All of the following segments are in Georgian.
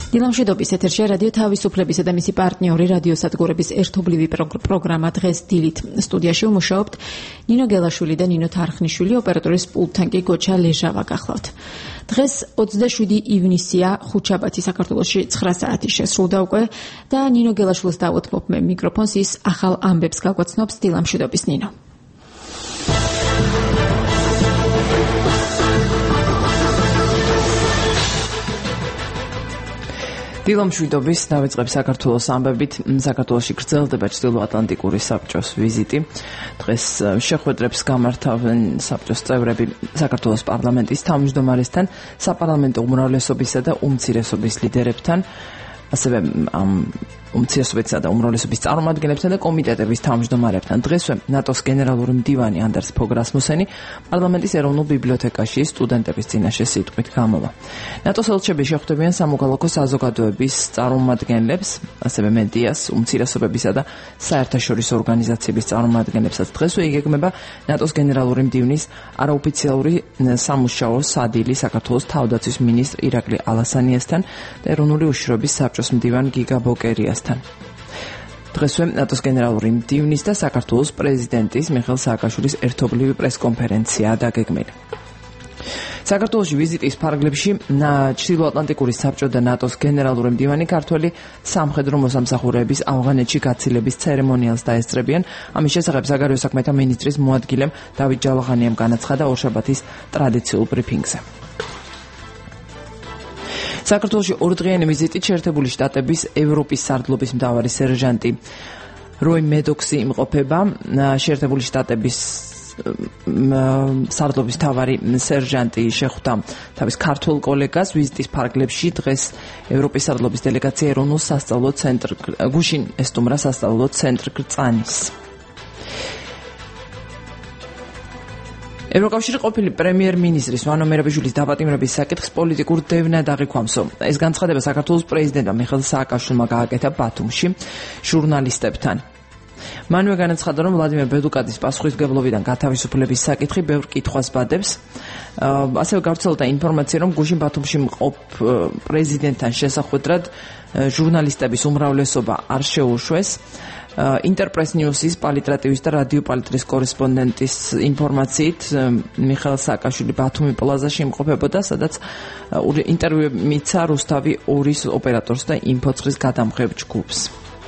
დილამშვიდობის ეთერში რადიო თავისუფლებისა და მისი პარტნიორი რადიოსადგურების ერთობლივი პროგრამა დღეს დილით სტუდიაში ვმუშაობთ ნინო გელაშვილი და ნინო თარხნიშვილი, ოპერატორის პულტთან კი გოჩა ლეჟავა გახლავთ. დღეს 27 ივნისია, ხუთშაბათი საქართველოში 9 საათი შესრულდა უკვე და ნინო გელაშვილს დავუთმობ მე მიკროფონს, ის ახალ ამბებს გაგვაცნობს. დილამშვიდობის ნინო. დილამშვიდობის დავიწყებ საქართველოს ამბებით. საქართველოში გრძელდება ჩრდილოატლანტიკური საბჭოს ვიზიტი. დღეს შეხვედრებს გამართავენ საბჭოს წევრები საქართველოს პარლამენტის თავმჯდომარესთან, საპარლამენტო უმრავლესობისა და უმცირესობის ლიდერებთან, ასევე უმცირესობისა და უმრავლესობის წარმომადგენლებთან და კომიტეტების თავმჯდომარებთან. დღესვე ნატოს გენერალური მდივანი ანდერს ფოგ რასმუსენი პარლამენტის ეროვნულ ბიბლიოთეკაში სტუდენტების წინაშე სიტყვით გამოვა. ნატოს ელჩები შეხვდებიან სამოქალაქო საზოგადოების წარმომადგენლებს, ასევე მედიას, უმცირესობებისა და საერთაშორისო ორგანიზაციების წარმომადგენლებსაც. დღესვე იგეგმება ნატოს გენერალური მდივნის არაოფიციალური სამუშაო სადილი საქართველოს თავდაცვის მინისტრ ირაკლი ალასანიასთან და ეროვნული უშიშროების საბჭოს მდივან გიგა ბოკერიას. დღესვე ნატოს გენერალური მდივნის და საქართველოს პრეზიდენტის მიხეილ სააკაშვილის ერთობლივი პრესკონფერენციაა დაგეგმილი. საქართველოში ვიზიტის ფარგლებში ჩრდილოატლანტიკური საბჭო და ნატოს გენერალური მდივანი ქართველი სამხედრო მოსამსახურეების ავღანეთში გაცილების ცერემონიალს დაესწრებიან. ამის შესახებ საგარეო საქმეთა მინისტრის მოადგილემ დავით ჯალაღანიამ განაცხადა ორშაბათის ტრადიციულ ბრიფინგზე. საქართველოში ორდღიანი ვიზიტით შეერთებული შტატების ევროპის სარდლობის მთავარი სერჟანტი როი მედოქსი იმყოფება. შეერთებული შტატების სარდლობის მთავარი სერჟანტი შეხვდა თავის ქართულ კოლეგას. ვიზიტის ფარგლებში დღეს ევროპის სარდლობის დელეგაცია ეროვნულ სასწავლო ცენტრ გუშინ ესტუმრა სასწავლო ცენტრ გრწანის. ევროკავშირი ყოფილი პრემიერ-მინისტრის ვანო მერაბიშვილის დაპატიმრების საკითხს პოლიტიკურ დევნად აღიქვამსო. ეს განცხადება საქართველოს პრეზიდენტმა მიხეილ სააკაშვილმა გააკეთა ბათუმში ჟურნალისტებთან. მანვე განაცხადა, რომ ვლადიმერ ბედუკაძის პასუხისმგებლობიდან გათავისუფლების საკითხი ბევრ კითხვას ბადებს. ასევე გავრცელდა ინფორმაცია, რომ გუშინ ბათუმში მყოფ პრეზიდენტთან შესახვედრად ჟურნალისტების უმრავლესობა არ შეუშვეს. ინტერპრეს ნიუსის პალიტრატივის და რადიო პალიტრის კორესპონდენტის ინფორმაციით მიხეილ სააკაშვილი ბათუმი პლაზაში იმყოფებოდა, სადაც ინტერვიუ მიცა რუსთავი 2-ის ოპერატორს და ინფოცხრის გადამღებ ჯგუფს.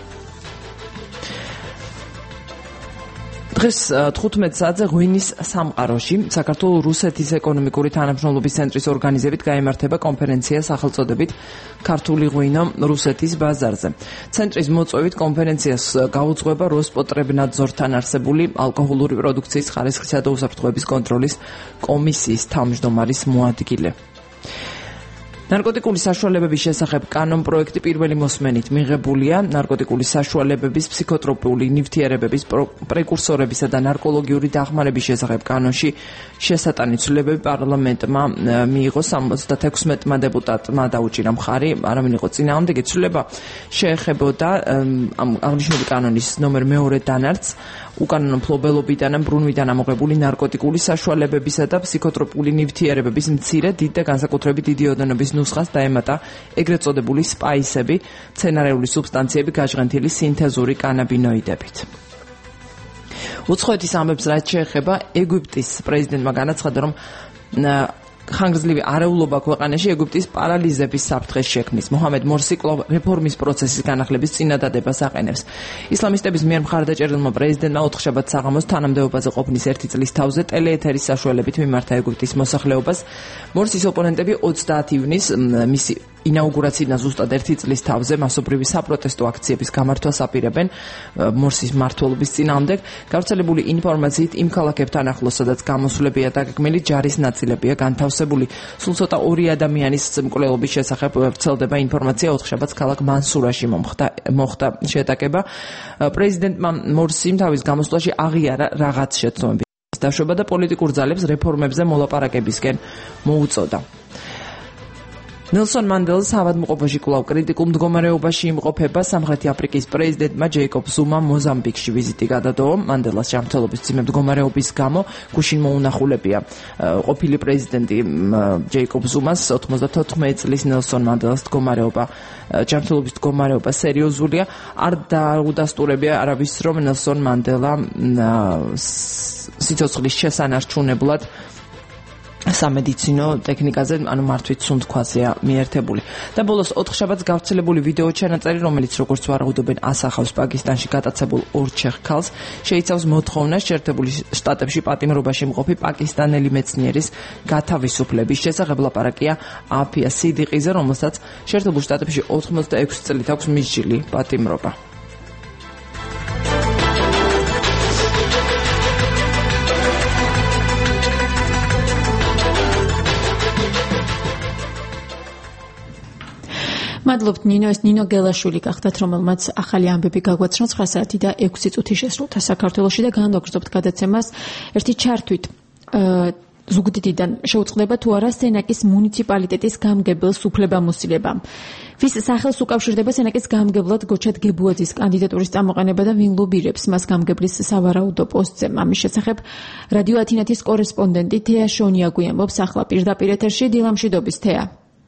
დღეს 15 საათზე ღვინის სამყაროში საქართველოს-რუსეთის ეკონომიკური თანამშრომლობის ცენტრის ორგანიზებით გაიმართება კონფერენცია სახელწოდებით ქართული ღვინო რუსეთის ბაზარზე. ცენტრის მოწვევით კონფერენციას გაუძღვება როსპოტრებნადზორთან არსებული ალკოჰოლური პროდუქციის ხარისხისა და უსაფრთხოების კონტროლის კომისიის თავმჯდომარის მოადგილე. ნარკოტიკული საშუალებების შესახებ კანონ პროექტი პირველი მოსმენით მიღებულია. ნარკოტიკული საშუალებების, ფსიქოტროპიული ნივთიერებების, პრეკურსორებისა და ნარკოლოგიური დახმარების შესახებ კანონში შესატანი ცვლილებები პარლამენტმა მიიღო. 76-მა დეპუტატმა დაუჭირა მხარი, არავინ იყო წინააღმდეგი. ცვლილება შეეხებოდა აღნიშნული კანონის ნომერ 2 დანარცს, უკანონო მფლობელობიდან ან ბრუნვიდან ამოღებული ნარკოტიკული საშუალებებისა და ფსიქოტროპული ნივთიერებების მცირე, დიდ და განსაკუთრებით დიდი ოდენობის ნუსხას დაემატა ეგრეთ წოდებული სპაისები, მცენარეული სუბსტანციები გაჟღენთილი სინთეზური კანაბინოიდებით. უცხოეთის ამბებს რაც შეეხება, ეგვიპტის პრეზიდენტმა განაცხადა, რომ ხანგრძლივი არეულობა ქვეყანაში ეგვიპტის პარალიზების საფრთხეს შექმნის. მოჰამედ მორსი რეფორმის პროცესის განახლების წინადადებას აყენებს. ისლამისტების მიერ მხარდაჭერილმა პრეზიდენტმა ოთხშაბათ საღამოს თანამდებობაზე ყოფნის 1 წლის თავზე ტელეეთერის საშუალებით მიმართა ეგვიპტის მოსახლეობას. მორსის ოპონენტები 30 ივნისს მისი ინაუგურაციიდან ზუსტად 1 წლის თავზე მასობრივი საპროტესტო აქციების გამართვას აპირებენ მორსის მმართველობის წინააღმდეგ. გავრცელებული ინფორმაციით იმ ქალაქებთან ახლოს, სადაც გამოსვლებია დაგეგმილი, ჯარის ნაწილებია განთავსებული. სულ ცოტა 2 ადამიანის მკვლელობის შესახებ ვრცელდება ინფორმაცია. 4 შაბათს ქალაქ მანსურაში მოხდა შეტაკება. პრეზიდენტმა მორსიმ თავის გამოსვლაში აღიარა რაღაც შეცდომების დაშვება და პოლიტიკურ ძალებს რეფორმებზე მოლაპარაკებისკენ მოუწოდა. ნელსონ მანდელა საავადმყოფოში კვლავ კრიტიკულ მდგომარეობაში იმყოფება. სამხრეთი აფრიკის პრეზიდენტმა ჯეიკობ ზუმამ მოზამბიკში ვიზიტი გადადო. მანდელას ჯანმრთელობის მძიმე მდგომარეობის გამო გუშინ მოუნახულებია. ყოფილი პრეზიდენტი ჯეიკობ ზუმას 94 წლის ნელსონ მანდელას მდგომარეობა ჯანმრთელობის მდგომარეობა სერიოზულია. არ დაუდასტურებია არავის რომ ნელსონ მანდელა სიცოცხლის შესანარჩუნებლად სამედიცინო ტექნიკაზე, ანუ მართვით სუნთქვაზეა მიერთებული. და ბოლოს 4 შაბათს გავრცელებული ვიდეო ჩანაწერი, რომელიც როგორც ვარაუდობენ, ასახავს პაკისტანში გატაცებულ ორჩეხ ქალს, შეიცავს მოთხოვნას შეერთებული შტატებში პატიმრობაში მყოფი პაკისტანელი მეცნიერის გათავისუფლების შესახებ. ლაპარაკია აფია სიდიყიზე, რომელსაც შეერთებულ შტატებში 86 წლით აქვს მისჯილი პატიმრობა. მადლობთ ნინო გელაშვილი გახდათ, რომელმაც ახალი ამბები გაგვაცნო 9 საათი და 6 წუთი შესრულთა საქართველოში და განვაგრძობთ გადაცემას ერთი ჩართვით. ზუგდიდიდან შეუწყდება თუ არა სენაკის მუნიციპალიტეტის გამგებელს უფლებამოსილება. ვის სახელს უკავშირდება სენაკის გამგებლად გოჩად გებუაძის კანდიდატურის წამოყენება და ვინ ლობირებს მას გამგებლის სავარაუდო პოსტზე. ამის შესახებ რადიო ათინათის კორესპონდენტი თეა შონია გვიამბობს ახლა პირდაპირ ეთერში. დილამშვიდობის თეა.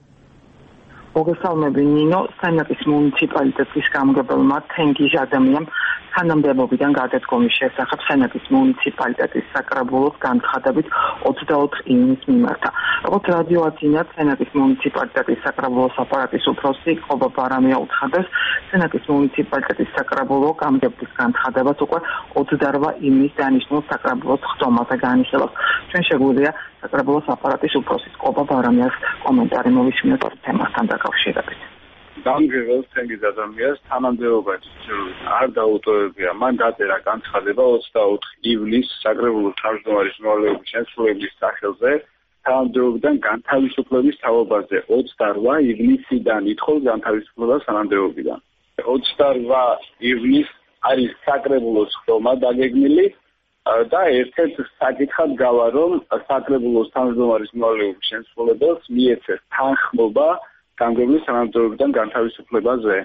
მოგესალმები ნინო. სენაკის მუნიციპალიტეტის გამგებელმა თენგი ჟადამიამ თანამდებობიდან გადადგომის შესახებ სენაკის მუნიციპალიტეტის საკრებულოს განცხადებით 24 ივნისს მიმართა. როგორც რადიო ათინათ სენაკის მუნიციპალიტეტის საკრებულოს აპარატის უფროსი ყობა ბარამია უცხადეს, სენაკის მუნიციპალიტეტის საკრებულო გამგებლის განცხადებას უკვე 28 ივნისს დანიშნულ საკრებულოს ხდომაზე განიხილავს. ჩვენ შეგვიძლია საკრებულოს აპარატის უფროსის ყობა ბარამიას კომენტარი მოვისმინოთ თემასთან დაკავშირებით. გამგებელს თენგი ჟადამიას თანამდებობა არ დაუტოვებია. მან დაწერა განცხადება 24 ივლისს საკრებულოს თავმჯდომარის მოვალეობის შესრულების სახელზე თანამდებობიდან განთავისუფლების თაობაზე. 28 ივნისიდან ითხოვს განთავისუფლებას თანამდებობიდან. 28 ივნისს არის საკრებულოს ხდომა დაგეგმილი და ერთ-ერთ საკითხად გავა, რომ საკრებულოს თავმჯდომარის მოვალეობის შესრულებას მიეცეს თანხმობა გამგებლის თანამდებობიდან განთავისუფლებაზე.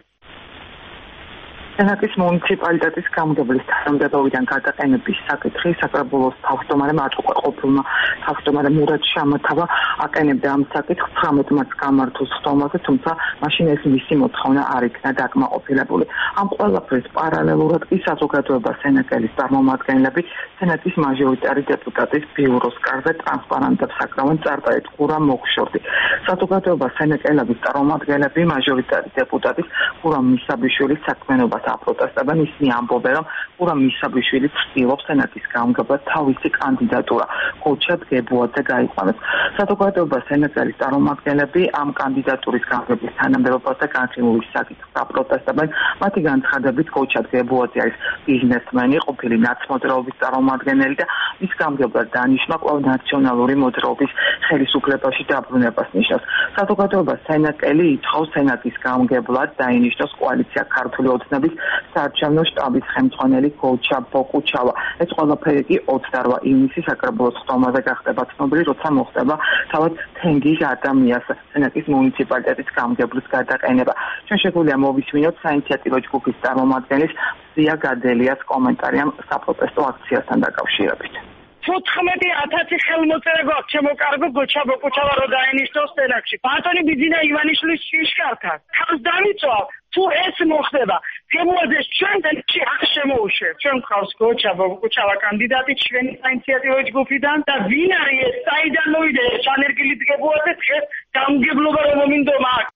სენაკის მუნიციპალიტეტის გამგებლის თანამდებობიდან გადაყენების საკითხი საკრებულოს თავმჯდომარემ აწუხა ყოფილმა თავმჯდომარემ მურად შამათავა აკენებდა ამ საკითხს 19 მარტს გამართულ ხდომაზე, თუმცა მაშინ ეს მისი მოთხოვნა არ იქნა დაკმაყოფილებული. ამ ყველაფრის პარალელურად კი საზოგადოება სენაკელის წარმომადგენლები სენატის მაჟორიტარი დეპუტატის ბიუროს კარზე ტრანსპარანტებს აკრავენ წარწერით ყურამ მოგშორდი. საზოგადოება სენაკელების წარმომადგენლები მაჟორიტარი დეპუტატის ყურამ მისაბიშვილის საქმიანობას აპროტესტებენ. ისინი ამბობენ, რომ ყურამ მისაბიშვილი ცდილობს სენატის გამგებლად თავისი კანდიდატურა გოჩად გებუაძე გაიყვანოს. საზოგადოება სენაკელის წარმომადგენლები ამ კანდიდატურის გამგებლის თანამდებობაზე განხილვის საკითხს აპროტესტებენ. მათი განცხადებით გოჩად გებუაძე არის ბიზნესმენი, ყოფილი ნაცმოძრაობის წარმომადგენელი და მის გამგებლად დანიშნა კვლავ ნაციონალური მოძრაობის ხელისუფლებაში დაბრუნებას ნიშნავს. საზოგადოება სენაკელი ითხოვს სენატის გამგებლად დაინიშნოს კოალიცია ქართული ოცნების საარჩევნო შტაბის ხელმძღვანელი გოჩა ბოკუჩავა. ეს ყველაფერი კი 28 ივნისის საკრებულოს ხდომაზე გახდება ცნობილი, როცა მოხდება თავად თენგი ჟადამიას სენაკის მუნიციპალიტეტის გამგებლის გადაყენება. ჩვენ შეგვიძლია მოვისმინოთ საინიციატივო ჯგუფის წარმომადგენლის ზია გადელიას კომენტარი ამ საპროტესტო აქციასთან დაკავშირებით. 14,000 ხელმოწერა გვაქვს ჩემოკარგო გოჩა ბოკუჩავა რო დაინიშნოს სენაკში. ბატონი ბიძინა ივანიშვილის შიშკართან. თავს დამიწვა თუ ეს მოხდება, გებუაძეს ჩვენ დელში არ შემოუშვებ. ჩვენ გვყავს გოჩა ბოკუჩავა კანდიდატი ჩვენი საინიციატივო ჯგუფიდან და ვინ არის ეს? საიდან მოვიდა ეს ჩანერგილით გებუაძე დღეს გამგებლობა რომ მომინდომა აქ.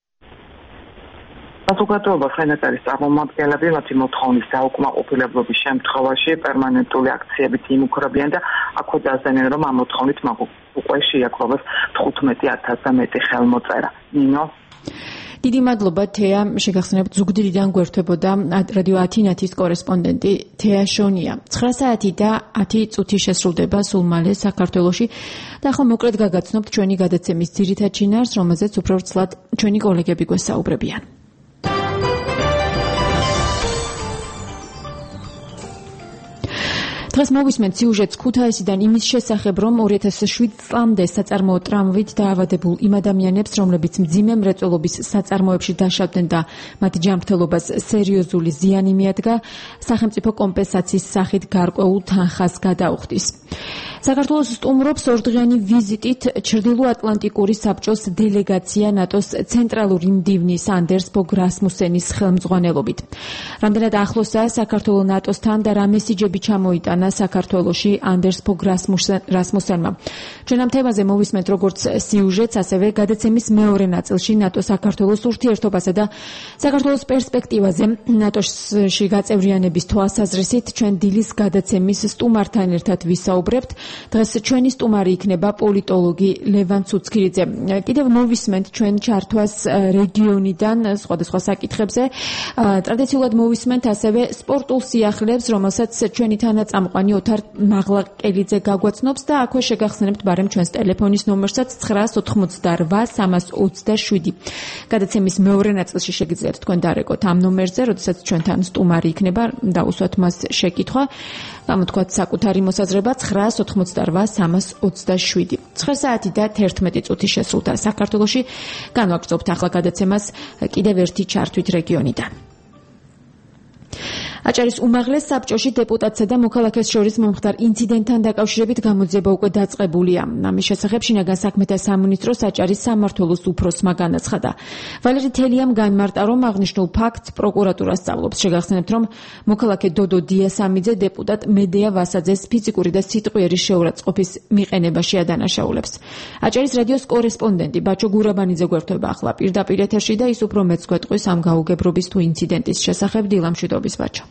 საზოგადოება სენატარის წარმომადგენლები მათი მოთხოვნის დაუკმაყოფილებლობის შემთხვევაში პერმანენტული აქციებით იმუქრებიან და აქვე დასდენენ, რომ ამ მოთხოვნით მაგ უკვე შეიაკლოვეს 15,000-ზე მეტი ხელმოწერა. ნინო დიდი მადლობა თეა, შეგახსენებთ ზუგდიდიდან გვერდებოდა რადიო ათინათის კორესპონდენტი თეა შონია. 9 საათი და 10 წუთი შესრულდება სულ მალე საქართველოში და ახლა მოკლედ გაგაცნობთ ჩვენი გადაცემის ძირითად შინაარსს, რომელზეც უფრო ვრცლად ჩვენი კოლეგები გვესაუბრებიან. დღეს მოვისმენთ სიუჟეტს ქუთაისიდან იმის შესახებ, რომ 2007 წლამდე საწარმოო ტრამვით დაავადებულ იმ ადამიანებს, რომლებიც მძიმე მრეწველობის საწარმოებში დაშავდნენ და მათი ჯანმრთელობას სერიოზული ზიანი მიადგა, სახელმწიფო კომპენსაციის სახით გარკვეულ თანხას გადაუხდის. საქართველოს სტუმრობს ორდღიანი ვიზიტით ჩრდილოატლანტიკური საბჭოს დელეგაცია ნატოს ცენტრალური მდივნის anders Fogh Rasmussenis ხელმძღვანელობით. რამდენად ახლოსაა საქართველო ნატოსთან და რა მესიჯები ჩამოიტანა საქართველოში anders Fogh Rasmussenმა. ჩვენ ამ თემაზე მოვისმენთ როგორც სიუჟეტს, ასევე გადაცემის მეორე ნაწილში ნატო-საქართველოს ურთიერთობასა და საქართველოს პერსპექტივაზე ნატოში გაწევრიანების თვალსაზრისით ჩვენ დილის გადაცემის სტუმართან ერთად ვისაუბრებთ. დღეს ჩვენი სტუმარი იქნება პოლიტოლოგი ლევან ცუცქირიძე. კიდევ მოვისმენთ ჩვენ ჩართვას რეგიონიდან სხვადასხვა საკითხებზე. ტრადიციულად მოვისმენთ ასევე სპორტულ სიახლეებს, რომელსაც ჩვენი თანაწამყვანი ოთარ მაღლაკელიძე გაგვაცნობს და აქვე შეგახსენებთ ბარემ ჩვენს ტელეფონის ნომერსაც 988 327. გადაცემის მეორე ნაწილში შეგიძლიათ თქვენ დარეკოთ ამ ნომერზე, როდესაც ჩვენთან სტუმარი იქნება, დაუსვათ მას შეკითხვა. გამოთქვათ საკუთარი მოსაზრება 988 327. 9 საათი და 11 წუთი შესრულდა საქართველოში. განვაგრძობთ ახლა გადაცემას კიდევ ერთი ჩართვით რეგიონიდან. აჭარის უმაღლეს საბჭოში დეპუტატსა და მოქალაქეს შორის მომხდარ ინციდენტთან დაკავშირებით გამოძიება უკვე დაწყებულია. ამის შესახებ შინაგან საქმეთა სამინისტროს აჭარის სამმართველოს უფროსმა განაცხადა. ვალერი თელიამ განმარტა, რომ აღნიშნულ ფაქტს პროკურატურა სწავლობს. შეგახსენებთ, რომ მოქალაქე დოდო დიასამიძე დეპუტატ მედეა ვასაძეს ფიზიკური და სიტყვიერი შეურაცხყოფის მიყენებაში ადანაშაულებს. აჭარის რადიოს კორესპონდენტი ბაჩო გურაბანიძე გვერდება ახლა პირდაპირ ეთერში და ის უფრო მეც გვეტყვის ამ გაუგებრობის თუ ინციდენტის შესახებ. დილამშვიდობის ბაჩო.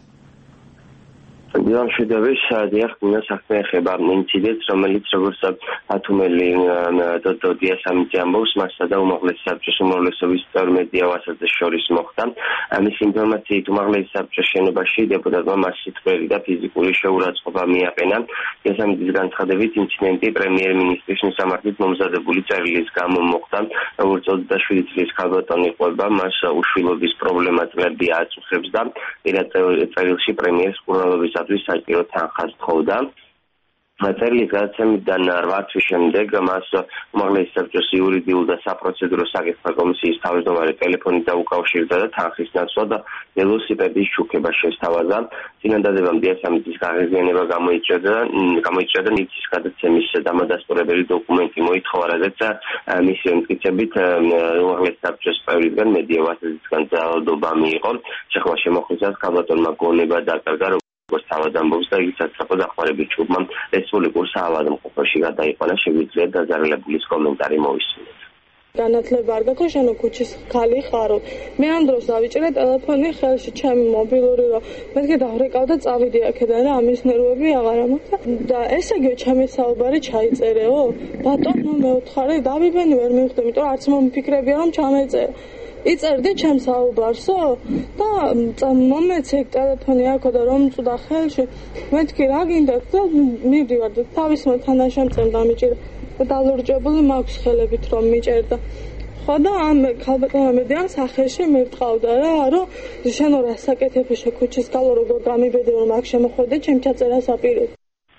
დილამშვიდობის, დიახ, მინდა საქმე ეხება ინციდენტს, რომელიც როგორც ათუმელი დოდო დიასამიძე ამბობს, მასსა და უმაღლეს საბჭოს უმრავლესობის წევრ მედეა ვასაძეს შორის მოხდა. ამის ინფორმაციით უმაღლეს საბჭოს შენობაში დეპუტატმა მას სიტყვიერი და ფიზიკური შეურაცხყოფა მიაყენა. დიასამიძის განცხადებით, ინციდენტი პრემიერ-მინისტრის მისამართით მომზადებული წერილის გამო მოხდა. როგორც 27 წლის ქალბატონი ყვება, მას უშვილობის პრობლემა წლები აწუხებს და პირად წერილში პრემიერს კურნალობის საჭირო თანხას თხოვდა. წერილის გადაცემიდან 8 თვის შემდეგ მას უმაღლეს საბჭოს იურიდიულ და საპროცედურო საკითხთა კომისიის თავმჯდომარე ტელეფონით დაუკავშირდა და თანხის ნაცვლად ველოსიპედის შუქება შესთავაზა. წინადადებამ დიასამიძის გაღიზიანება გამოიჭრა და ნიცის გადაცემის დამადასტურებელი დოკუმენტი მოითხოვა, რადგან მისი მტკიცებით უმაღლეს საბჭოს წევრისგან მედეა ვასაძისგან ძალადობა მიიღო. შეხება შემოხისას ქალბატონმა გონება დაკარგა, როგორც თავად ამბობს და ის საწაფო დახმარების ჯგუფმა რესპუბლიკურ საავადმყოფოში გადაიყვანა. შეგვიძლია დაზარალებულის კომენტარი მოვისმინოთ. განათლება არ გაქვს, შენო ქუჩის ხალი ხარო. მე ამ დროს დავიჭერე ტელეფონი ხელში, ჩემი მობილური, რომ მეთქე დავრეკავ და წავიდი აქედან და ამის ნერვები აღარა მაქვს. და ესე იგი ჩემი საუბარი ჩაიწერეო? ბატონო, მე ვთხარი, დავიბენი ვერ მივხვდი, იმიტომ რომ არც მომიფიქრებია რომ ჩამეწერა. იწერდი ჩემ საუბარსო და მომეცე ტელეფონი აქო და რომ წუდა ხელში. მეთქი რა გინდათ და მივდივარ და თავისმა თანაშემწემ დამიჭირა. დალურჯებული მაქვს ხელებით რომ მიჭერდა. ხო და ამ ქალბატონმა მედეამ სახეში მივტყავდა რა, რომ შენო რა საკეთებ შეკუჩის გალო როგორ გამიბედე რომ აქ შემოხვედე ჩემ ჩაწერას აპირებ.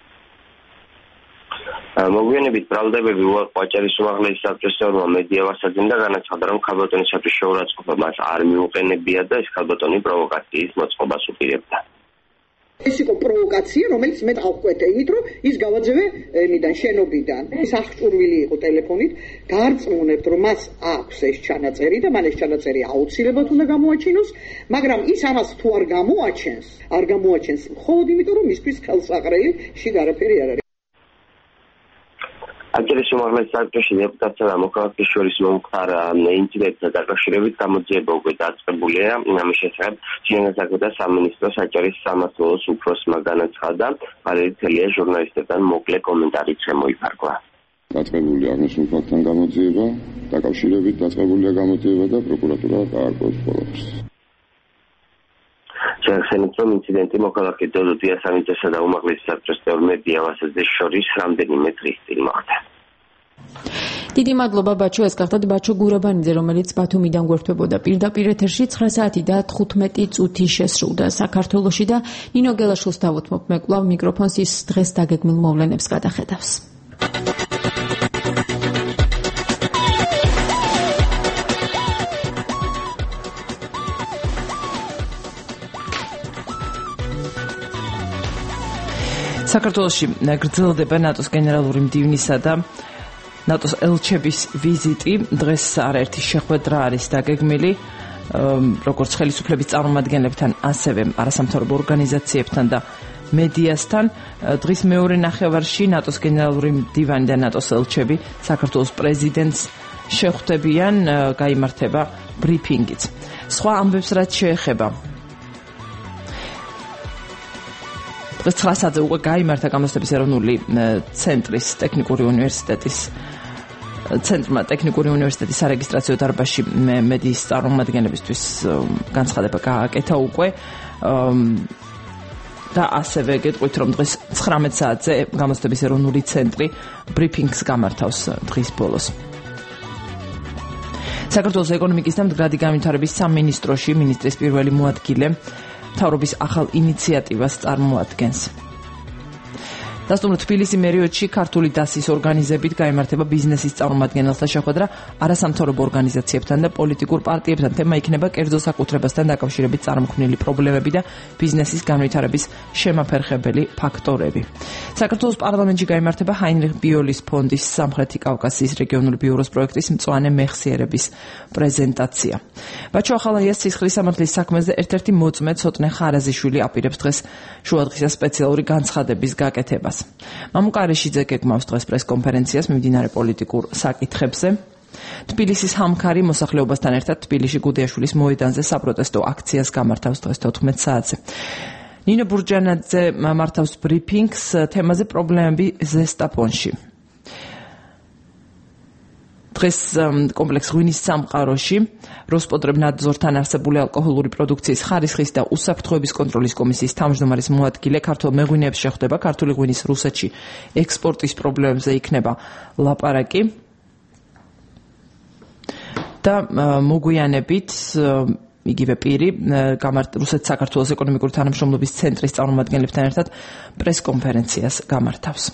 მოგვიანებით ბრალდებები აჭარის უმაღლეს საბჭოს წევრმა მედეა ვასაძემ და განაცხადა, რომ ქალბატონის შეურაცხყოფა მას არ მიუყენებია და ეს ქალბატონი პროვოკაციის მოწყობას უპირებდა. ეს იყო პროვოკაცია, რომელიც მე დავყვეთე, იმით რომ ის გავაძევე ენიდან შენობიდან. ის აღჭურვილი იყო ტელეფონით, გარწმუნებთ, რომ მას აქვს ეს ჩანაწერი და მან ეს ჩანაწერი აუცილებლად უნდა გამოაჩინოს, მაგრამ ის ამას თუ არ გამოაჩენს, მხოლოდ იმიტომ რომ მისთვის ხელსაყრელი შიგ არაფერი არ არის. აჭარის უმაღლეს საბჭოში დეპუტატსა და მოქალაქეს შორის მომხდარ ინციდენტთან დაკავშირებით გამოძიება უკვე დაწყებულია. ამის შესახებ შინაგან საქმეთა სამინისტროს აჭარის სამმართველოს უფროსმა განაცხადა. ვალერი თელია ჟურნალისტებთან მოკლე კომენტარით შემოიფარგლა. დაწყებული აღნიშნულ ფაქტთან გამოძიება, დაკავშირებით დაწყებულია გამოძიება და პროკურატურა გაარკვევს ყველაფერს. შეგახსენებთ, რომ ინციდენტი მოქალაქე დოდო დიასამიძესა და უმაღლეს საბჭოს წევრ მედეა ვასაძეს შორის რამდენიმე დღის წინ მოხდა. დიდი მადლობა ბაჩო, ეს გახდათ ბაჩო გურაბანიძე, რომელიც ბათუმიდან გვერდებოდა პირდაპირ ეთერში 9 საათი და 15 წუთი შესრულდა საქართველოში და ნინო გელაშვილს დავუთმობ მე კვლავ მიკროფონს, ის დღეს დაგეგმილ მოვლენებს გადახედავს. საქართველოში გრძელდება ნატოს გენერალური მდივნისა და ნატოს ელჩების ვიზიტი. დღეს არაერთი შეხვედრა არის დაგეგმილი, როგორც ხელისუფლების წარმომადგენლებთან, ასევე არასამთავრობო ორგანიზაციებთან და მედიასთან. დღის მეორე ნახევარში ნატოს გენერალური მდივანი და ნატოს ელჩები საქართველოს პრეზიდენტს შეხვდებიან, გაიმართება ბრიფინგიც. სხვა ამბებს რაც შეეხება დღეს 9 საათზე უკვე გაიმართა გამოცდების ეროვნული ცენტრის ტექნიკური უნივერსიტეტის ცენტრმა ტექნიკური უნივერსიტეტის სარეგისტრაციო დარბაზში მედიის წარმომადგენლებისთვის განცხადება გააკეთა უკვე და ასევე გეტყვით რომ დღეს 19 საათზე გამოცდების ეროვნული ცენტრი ბრიფინგს გამართავს დღის ბოლოს. საქართველოს ეკონომიკის და მდგრადი განვითარების სამინისტროში მინისტრის პირველი მოადგილე მთავრობის ახალ ინიციატივას წარმოადგენს. დასტუმრ თბილისი მერიოდში ქართული დასის ორგანიზებით გაიმართება ბიზნესის წარმომადგენელთა შეხვედრა არასამთავრობო ორგანიზაციებთან და პოლიტიკურ პარტიებთან. თემა იქნება კერძო საკუთრებასთან დაკავშირებით წარმოქმნილი პრობლემები და ბიზნესის განვითარების შემაფერხებელი ფაქტორები. საქართველოს პარლამენტში გაიმართება ჰაინრიხ ბიოლის ფონდის სამხრეთი კავკასიის რეგიონული ბიუროს პროექტის მწვანე მეხსიერების პრეზენტაცია. ბაჩო ახალაიას სისხლის სამართლის საქმეზე ერთ-ერთი მოწმე ცოტნე ხარაზიშვილი აპირებს დღეს შუადღისა სპეციალური განცხადების გაკეთებას. მამუკა რეშიძე გეგმავს დღეს პრესკონფერენციას მიმდინარე პოლიტიკურ საკითხებზე. თბილისის ჰამქარი მოსახლეობასთან ერთად თბილისში გუდიაშვილის მოედანზე საპროტესტო აქციას გამართავს დღეს 14 საათზე. ნინო ბურჯანაძე მართავს ბრიფინგს თემაზე პრობლემები ზესტაფონში. დღეს კომპლექს ღვინის სამყაროში როსპოტრებნადზორთან არსებული ალკოჰოლური პროდუქციის ხარისხის და უსაფრთხოების კონტროლის კომისიის თავმჯდომარის მოადგილე ქართულ მეღვინეებს შეხვდება. ქართული ღვინის რუსეთში ექსპორტის პრობლემებზე იქნება ლაპარაკი და მოგვიანებით იგივე პირი რუსეთ-საქართველოს ეკონომიკური თანამშრომლობის ცენტრის წარმომადგენლებთან ერთად პრესკონფერენციას გამართავს.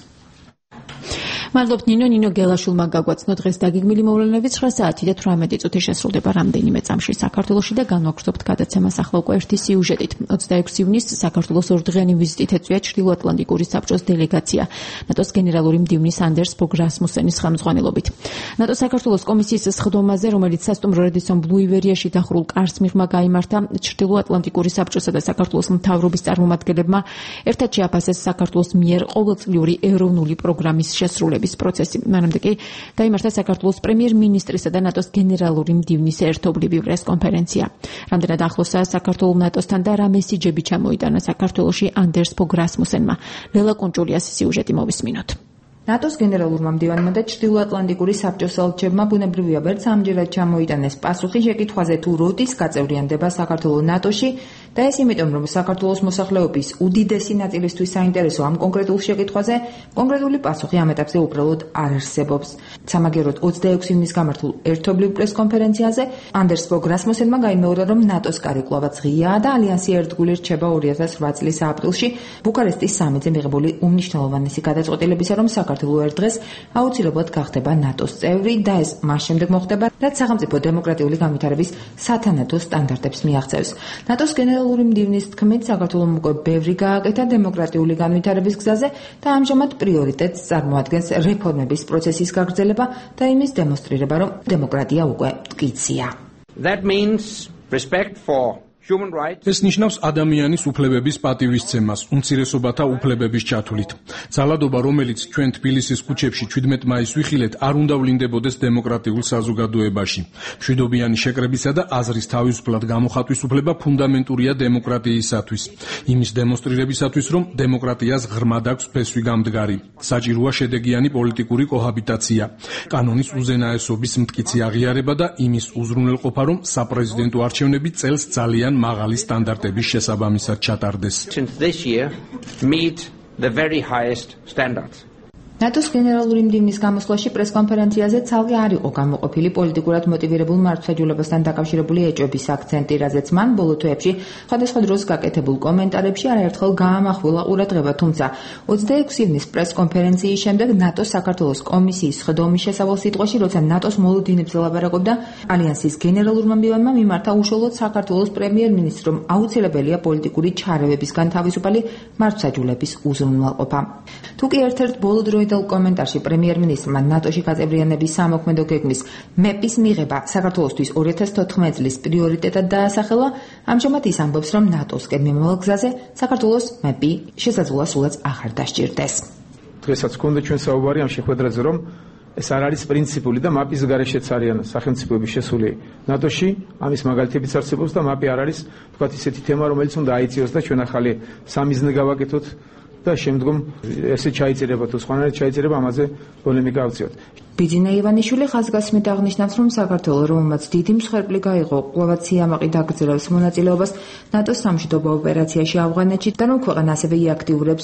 მადლობთ ნინო გელაშვილმა გაგვაცნო დღეს დაგეგმილი მოვლენები 9 საათი და 18 წუთი შესრულდება რამდენიმე წამში საქართველოში და განვაგრძობთ გადაცემას ახლა უკვე ერთი სიუჟეტით. 26 ივნისს საქართველოს ორდღიანი ვიზიტით ეწვია ჩრდილოატლანტიკური საბჭოს დელეგაცია ნატოს გენერალური მდივნის ანდერს ბოგ რასმუსენის ხელმძღვანელობით. ნატო საქართველოს კომისიის სხდომაზე, რომელიც სასტუმრო რედისონ ბლუ ივერიაში დახურულ კარს მიღმა გაიმართა, ჩრდილოატლანტიკური საბჭოსა და საქართველოს მთავრობის წარმომადგენლებმა ერთად შეაფასეს საქართველოს მიერ ყოველწლიური ეროვნული პროგრამის შესრულება პროცესი. მანამდე კი გაიმართა საქართველოს პრემიერ-მინისტრისა და ნატოს გენერალური მდივნის ერთობლივი პრესკონფერენცია. რამდენად ახლოსაა საქართველოს ნატოსთან და რა მესიჯები ჩამოიტანა საქართველოში ანდერს ბოგ რასმუსენმა. ლელა კუნჭულიას სიუჟეტი მოვისმინოთ. ნატოს გენერალურმა მდივანმა და ჩრდილოატლანტიკური საბჭოს ელჩებმა ბუნებრივია ვერც ამჯერად ჩამოიტანეს პასუხი შეკითხვაზე თუ როდის გაწევრიანდება საქართველოს ნატოში და ეს იმიტომ რომ საქართველოს მოსახლეობის უდიდესი ნაწილისთვის საინტერესო ამ კონკრეტულ შეკითხვაზე კონკრეტული პასუხი ამ ეტაპზე უბრალოდ არ არსებობს. სამაგეროდ 26 ივნისს გამართულ ერთობლივ პრესკონფერენციაზე ანდერს ბოგ რასმუსენმა გაიმეორა რომ ნატოს კარი კვლავაც ღიაა და ალიანსი ერთგული რჩება 2008 წლის აპრილში ბუქარესტის სამიტზე მიღებული უმნიშვნელოვანესი გადაწყვეტილებისა რომ საქართველოს ერთ დღეს აუცილებლად გახდება ნატოს წევრი და ეს მას შემდეგ მოხდება, რაც სახელმწიფო დემოკრატიული განვითარების სათანადო სტანდარტებს მიაღწევს. ნატოს გენერალური მდივნის თქმით, საქართველოს უკვე ბევრი გააკეთა დემოკრატიული განვითარების გზაზე და ამჟამად პრიორიტეტს წარმოადგენს რეფორმების პროცესის გაგრძელება და იმის დემონსტრირება, რომ დემოკრატია უკვე მტკიცია. That means respect for ეს ნიშნავს ადამიანის უფლებების პატივისცემას, უმცირესობათა უფლებების ჩათვლით. ძალადობა, რომელიც ჩვენ თბილისის ქუჩებში 17 მაისს ვიხილეთ, არ უნდა ვლინდებოდეს დემოკრატიულ საზოგადოებაში. მშვიდობიანი შეკრებისა და აზრის თავისუფლად გამოხატვის უფლება ფუნდამენტურია დემოკრატიისათვის. იმის დემონსტრირებისათვის, რომ დემოკრატიას ღრმად აქვს ფესვი გამდგარი. საჭიროა შედეგიანი პოლიტიკური კოჰაბიტაცია, კანონის უზენაესობის მტკიცე აღიარება და იმის უზრუნველყოფა, რომ საპრეზიდენტო არჩევნები წელს ძალიან მაღალი სტანდარტების შესაბამისად ჩატარდეს. ნატოს გენერალური მდივნის გამოსვლაში პრესკონფერენციაზე ცალკე არ იყო გამოყოფილი პოლიტიკურად მოტივირებულ მართლმსაჯულებასთან დაკავშირებული ეჭვების აქცენტი, რაზეც მან ბოლო თვეებში სხვადასხვა დროს გაკეთებულ კომენტარებში არაერთხელ გაამახვილა ყურადღება, თუმცა 26 ივნის პრესკონფერენციის შემდეგ ნატოს საქართველოს კომისიის სხდომის შესავალ სიტყვაში, როცა ნატოს მოლოდინებზე ლაპარაკობდა, ალიანსის გენერალურმა მდივანმა მიმართა უშუალოდ საქართველოს პრემიერ-მინისტრს, რომ აუცილებელია პოლიტიკური ჩარევებისგან თავისუფალი მართლმსაჯულების უზრუნველყოფა. თუკი ერთ-ერთ ბოლო დროიდალ კომენტარში პრემიერ-მინისტრმა ნატოში გაწევრიანების სამოქმედო გეგმის მეპის მიღება საქართველოსთვის 2014 წლის პრიორიტეტად დაასახელა, ამჟამად ის ამბობს, რომ ნატოსკენ მიმავალ გზაზე საქართველოს მეპი შესაძლოა სულაც აღარ დასჭირდეს. დღესაც გქონდა ჩვენ საუბარი ამ შეხვედრაზე, რომ ეს არ არის პრინციპული და მაპის გარეშეც არიან სახელმწიფოები შესული ნატოში, ამის მაგალითებიც არსებობს და მაპი არ არის, თქვათ, ისეთი თემა, რომელიც უნდა აიწიოს და ჩვენ ახალი სამიზნე გავაკეთოთ და შემდგომ ესე ჩაიწერება თუ სხვანაირად ჩაიწერება, ამაზე პოლემიკა ავწიოთ. ბიძინა ივანიშვილი ხაზგასმით აღნიშნავს, რომ საქართველოს, რომელმაც დიდი მსხვერპლი გაიღო ყლავად სიამაყი დაგრძელებს მონაწილეობას ნატოს სამშვიდობო ოპერაციაში ავღანეთში და რომ ქვეყანა ასევე იაქტიურებს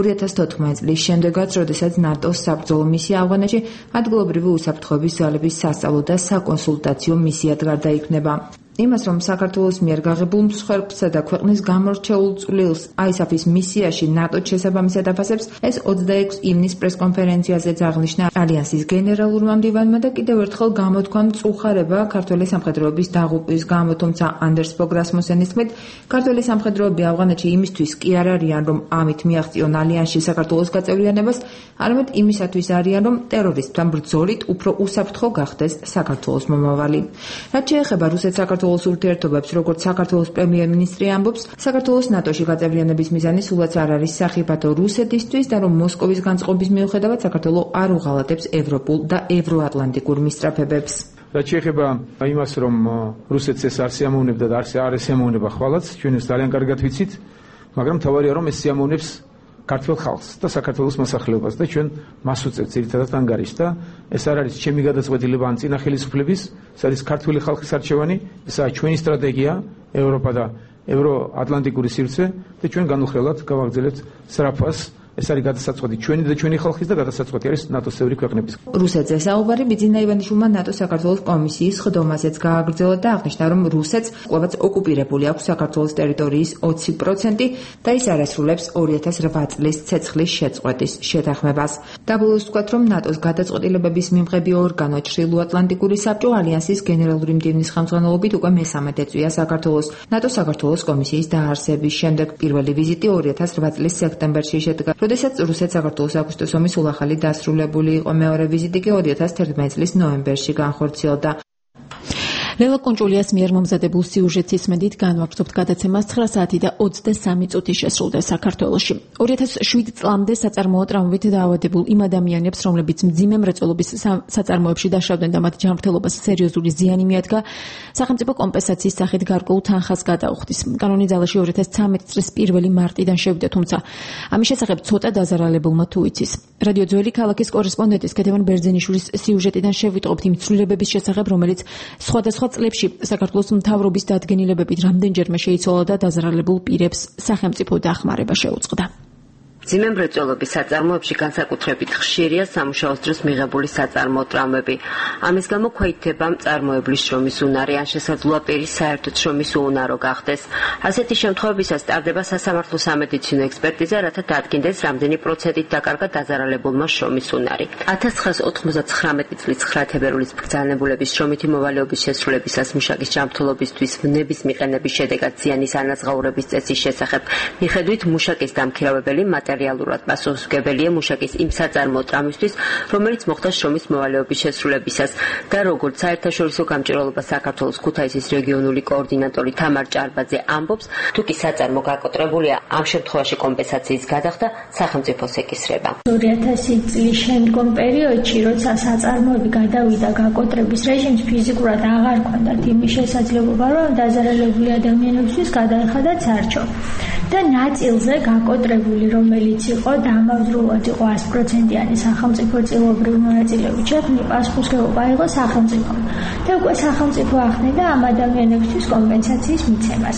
2014 წლის შემდეგაც, როდესაც ნატოს საბრძოლო მისია ავღანეთში ადგილობრივი უსაფრთხოების ძალების სასწავლო და საკონსულტაციო მისიად გარდაიქმნება. იმას, რომ საქართველოს მიერ გაღებულ მსხვერპლსა და ქვეყნის გამორჩეულ წვლილს ISAF-ის მისიაში ნატო შესაბამისად აფასებს, ეს 26 ივნის პრესკონფერენციაზეც აღნიშნა ალიანსის გენერალურმა მდივანმა და კიდევ ერთხელ გამოთქვა მწუხარება ქართველი სამხედროების დაღუპვის გამო, თუმცა ანდერს ბოგ რასმუსენის თქმით, ქართველი სამხედროები ავღანეთში იმისთვის კი არ არიან, რომ ამით მიაღწიონ ალიანსში საქართველოს გაწევრიანებას, არამედ იმისათვის არიან, რომ ტერორისტთან ბრძოლით უფრო უსაფრთხო გახდეს საქართველოს მომავალი. რაც შეეხება რუსეთ-საქართველოს ურთიერთობებს, როგორც საქართველოს პრემიერ-მინისტრი ამბობს, საქართველოს ნატოში გაწევრიანების მიზანი სულაც არ არის სახიფათო რუსეთისთვის და რომ მოსკოვის განწყობის მიუხედავად საქართველო არ უღალატებს ევროპულ და ევროატლანტიკურ მისწრაფებებს. რაც შეეხება იმას, რომ რუსეთს ეს არ სიამოვნებდა და არ სიამოვნება ხვალაც, ჩვენ ეს ძალიან კარგად ვიცით, მაგრამ თავარია რომ ეს სიამოვნებს ქართულ ხალხს და საქართველოს მოსახლეობას და ჩვენ მას უწევთ ძირითადად ანგარიშს და ეს არ არის ჩემი გადაწყვეტილება ან წინა ხელისუფლების, ეს არის ქართული ხალხის არჩევანი, ესაა ჩვენი სტრატეგია ევროპა და ევროატლანტიკური სივრცე და ჩვენ განუხრელად გავაგრძელებთ სწრაფას. ეს არის გადასაწყვეტი ჩვენი და ჩვენი ხალხის და გადასაწყვეტი არის ნატოს წევრი ქვეყნების. რუსეთზე საუბარი ბიძინა ივანიშვილმა ნატოს საქართველოს კომისიის სხდომაზეც გააგრძელა და აღნიშნა, რომ რუსეთს კვლავაც ოკუპირებული აქვს საქართველოს ტერიტორიის 20% და ის არასრულებს 2008 წლის ცეცხლის შეწყვეტის შეთანხმებას. დაბოლოს ვთქვათ, რომ ნატოს გადაწყვეტილებების მიმღები ორგანო ჩრდილოატლანტიკური საბჭო ალიანსის გენერალური მდივნის ხელმძღვანელობით უკვე მესამედ ეწვია საქართველოს. ნატოს საქართველოს კომისიის დაარსების შემდეგ პირველი ვიზიტი 2008 წლის სექტემბერში შედგა. როდესაც რუსეთ-საქართველოს აგვისტოს ომი სულ ახალი დასრულებული იყო, მეორე ვიზიტი კი 2011 წლის ნოემბერში განხორციელდა. ლელა კონჭულიას მიერ მომზადებულ სიუჟეტის მედით განვაგრძობთ გადაცემას 9 საათი და 23 წუთი შესრულდა საქართველოში. 2007 წლამდე საწარმოო ტრამვით დაავადებულ იმ ადამიანებს, რომლებიც მძიმე მრეწველობის საწარმოებში დაშავდნენ და მათ ჯანმრთელობას სერიოზული ზიანი მიადგა, სახელმწიფო კომპენსაციის სახით გარკვეულ თანხას გადაუხდის. კანონი ძალაში 2013 წლის 1 მარტიდან შევიდა, თუმცა ამის შესახებ ცოტა დაზარალებულმა თუ იცის. რადიო ძველი ქალაქის კორესპონდენტის ქეთევან ბერძენიშვილის სიუჟეტიდან შევიტყობთ იმ ცვლილებების შესახებ, რომელიც სხვადასხვა წლებში საქართველოს მთავრობის დადგენილებებით რამდენჯერმე შეიცვალა და დაზარალებულ პირებს სახელმწიფო დახმარება შეუწყდა. მძიმე მრეწველობის საწარმოებში განსაკუთრებით ხშირია სამუშაოს დროს მიღებული საწარმოო ტრამვები. ამის გამო ქვეითდება მწარმოებლის შრომის უნარი, ან შესაძლოა პირის საერთოდ შრომის უუნარო გახდეს. ასეთი შემთხვევებისას ტარდება სასამართლო სამედიცინო ექსპერტიზა, რათა დადგინდეს, რამდენი პროცენტით დაკარგა დაზარალებულმა შრომის უნარი. 1999 წლის 9 თებერვლის ბრძანებულების შრომითი მოვალეობის შესრულებისას მუშაკის ჯანმრთელობისთვის ვნების მიყენების შედეგად ზიანის ანაზღაურების წესის შესახებ მიხედვით მუშაკის დამქირავებელი მატერიალურად პასუხისმგებელია მუშაკის იმ საწარმოო ტრამვისთვის, რომელიც მოხდა შრომის მოვალეობის შესრულებისას და როგორც საერთაშორისო გამჭირვალობა საქართველოს ქუთაისის რეგიონული კოორდინატორი თამარ ჭარბაძე ამბობს, თუ კი საწარმო გაკოტრებულია, ამ შემთხვევაში კომპენსაციის გადახდა სახელმწიფოს ეკისრება. 2000 წლის შემდგომ პერიოდში, როცა საწარმოები გადავიდა გაკოტრების რეჟიმს, ფიზიკურად აღარ ჰქონდათ იმის შესაძლებლობა, რომ დაზარალებული ადამიანებისთვის გადაეხადათ სარჩო. და ნაწილზე გაკოტრებული, რომელიც იყო დამავზრულად იყო 100%-იანი სახელმწიფო წილობრივი მონაწილეობით, შექმნი პასუხისმგებლობა იყო სახელმწიფომ და უკვე სახელმწიფო ახდენდა ამ ადამიანებისთვის კომპენსაციის მიცემას.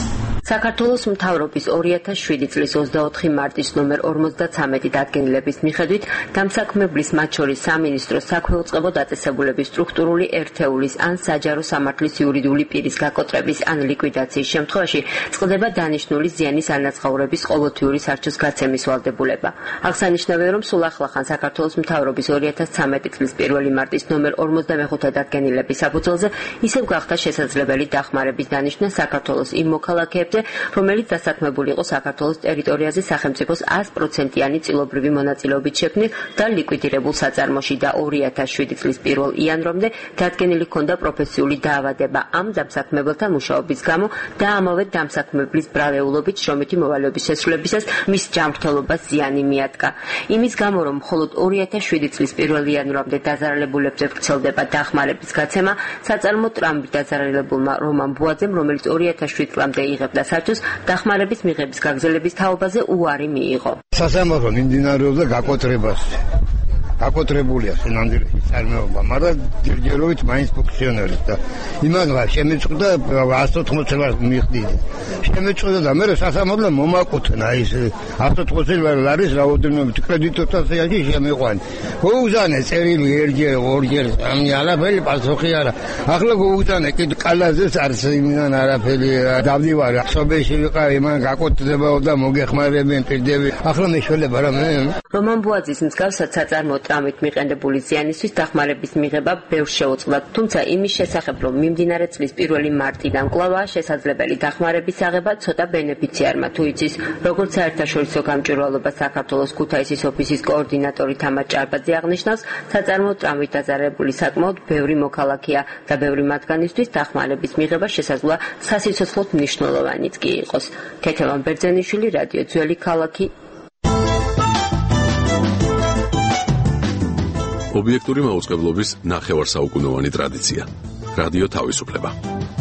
საქართველოს მთავრობის 2007 წლის 24 მარტის ნომერ 53 დადგენილების მიხედვით დამსაქმებლის მათ შორის სამინისტროს საქვეუწყებო დაწესებულების სტრუქტურული ერთეულის ან საჯარო სამართლის იურიდიული პირის გაკოტრების ან ლიკვიდაციის შემთხვევაში წყდება დანიშნული ზიანის ანაცხაურების ყოველთვიური სარჩოს გაცემის ვალდებულება. აღსანიშნავია, რომ სულ ახლახან საქართველოს მთავრობის 2013 წლის 1 მარტის ნომერ 45 დადგენილების საფუძველზე ისევ გახდა შესაძლებელი დახმარების დანიშვნა საქართველოს იმ მოქალაქეებზე, რომელიც დასაქმებული იყო საქართველოს ტერიტორიაზე სახელმწიფოს 100%-იანი წილობრივი მონაწილეობით შექმნილ და ლიკვიდირებულ საწარმოში და 2007 წლის 1 იანვრამდე დადგენილი ჰქონდა პროფესიული დაავადება ამ დამსაქმებელთა მუშაობის გამო და ამავე დამსაქმებლის ბრალეულობით შრომითი მოვალეობის შესრულებისას მის ჯანმრთელობას ზიანი მიადგა. იმის გამო, რომ მხოლოდ 2007 წლის 1 იანვრამდე დაზარალებულებზე ვრცელდება დახმარების გაცემა, საწარმო ტრამვით დაზარალებულმა რომან ბუაძემ, რომელიც 2007 წლამდე იღებდა საჩუს, დახმარების მიღების გაგრძელების თაობაზე უარი მიიღო. სასამართლო მიმდინარეობდა გაკოტრებას. გაკოტრებულია სინამდვილეში წარმოება, მაგრამ ჯერჯერობით მაინც ფუნქციონირებს და იმანღა შემეწყვიტა 180 ლარს მიხდიდა. შემეწყვიტა და მე სასამართლო მომაკუთნა ის 180 ლარის რაოდენობით კრედიტორთაციაში შემეყვანი. გოუზანე წერილი ერთჯერ, ორჯერ, სამი არაფერი პასუხი არა. ახლა გოუზანე კიდე კალაზეს არც იმიდან არაფერი დავდივარ. სოფეში ვიყავი, მან გაკოტრებაო და მოგეხმარებიან პირდები. ახლა მეშველება რა მე. რომან ბუაძის მსგავსად საწარმო ტრამვით მიყენებული ზიანისთვის დახმარების მიღება ბევრს შეუწყდა, თუმცა იმის შესახებ, რომ მიმდინარე წლის 1 მარტიდან კვლავაა შესაძლებელი დახმარების აღება ცოტა ბენეფიციარმა თუ იცის, როგორც საერთაშორისო გამჭვირვალობა საქართველოს ქუთაისის ოფისის კოორდინატორი თამარ ჭარბაძე აღნიშნავს, საწარმო ტრამვით დაზარალებული საკმაოდ ბევრი მოქალაქეა და ბევრი მათგანისთვის დახმარების მიღება შესაძლოა სასიცოცხლოდ მნიშვნელოვანიც კი იყოს. ქეთევან ბერძენიშვილი, რადიო ძველი ქალაქი. ობიექტური მაუწყებლობის ნახევარსაუკუნოვანი ტრადიცია. რადიო თავისუფლება.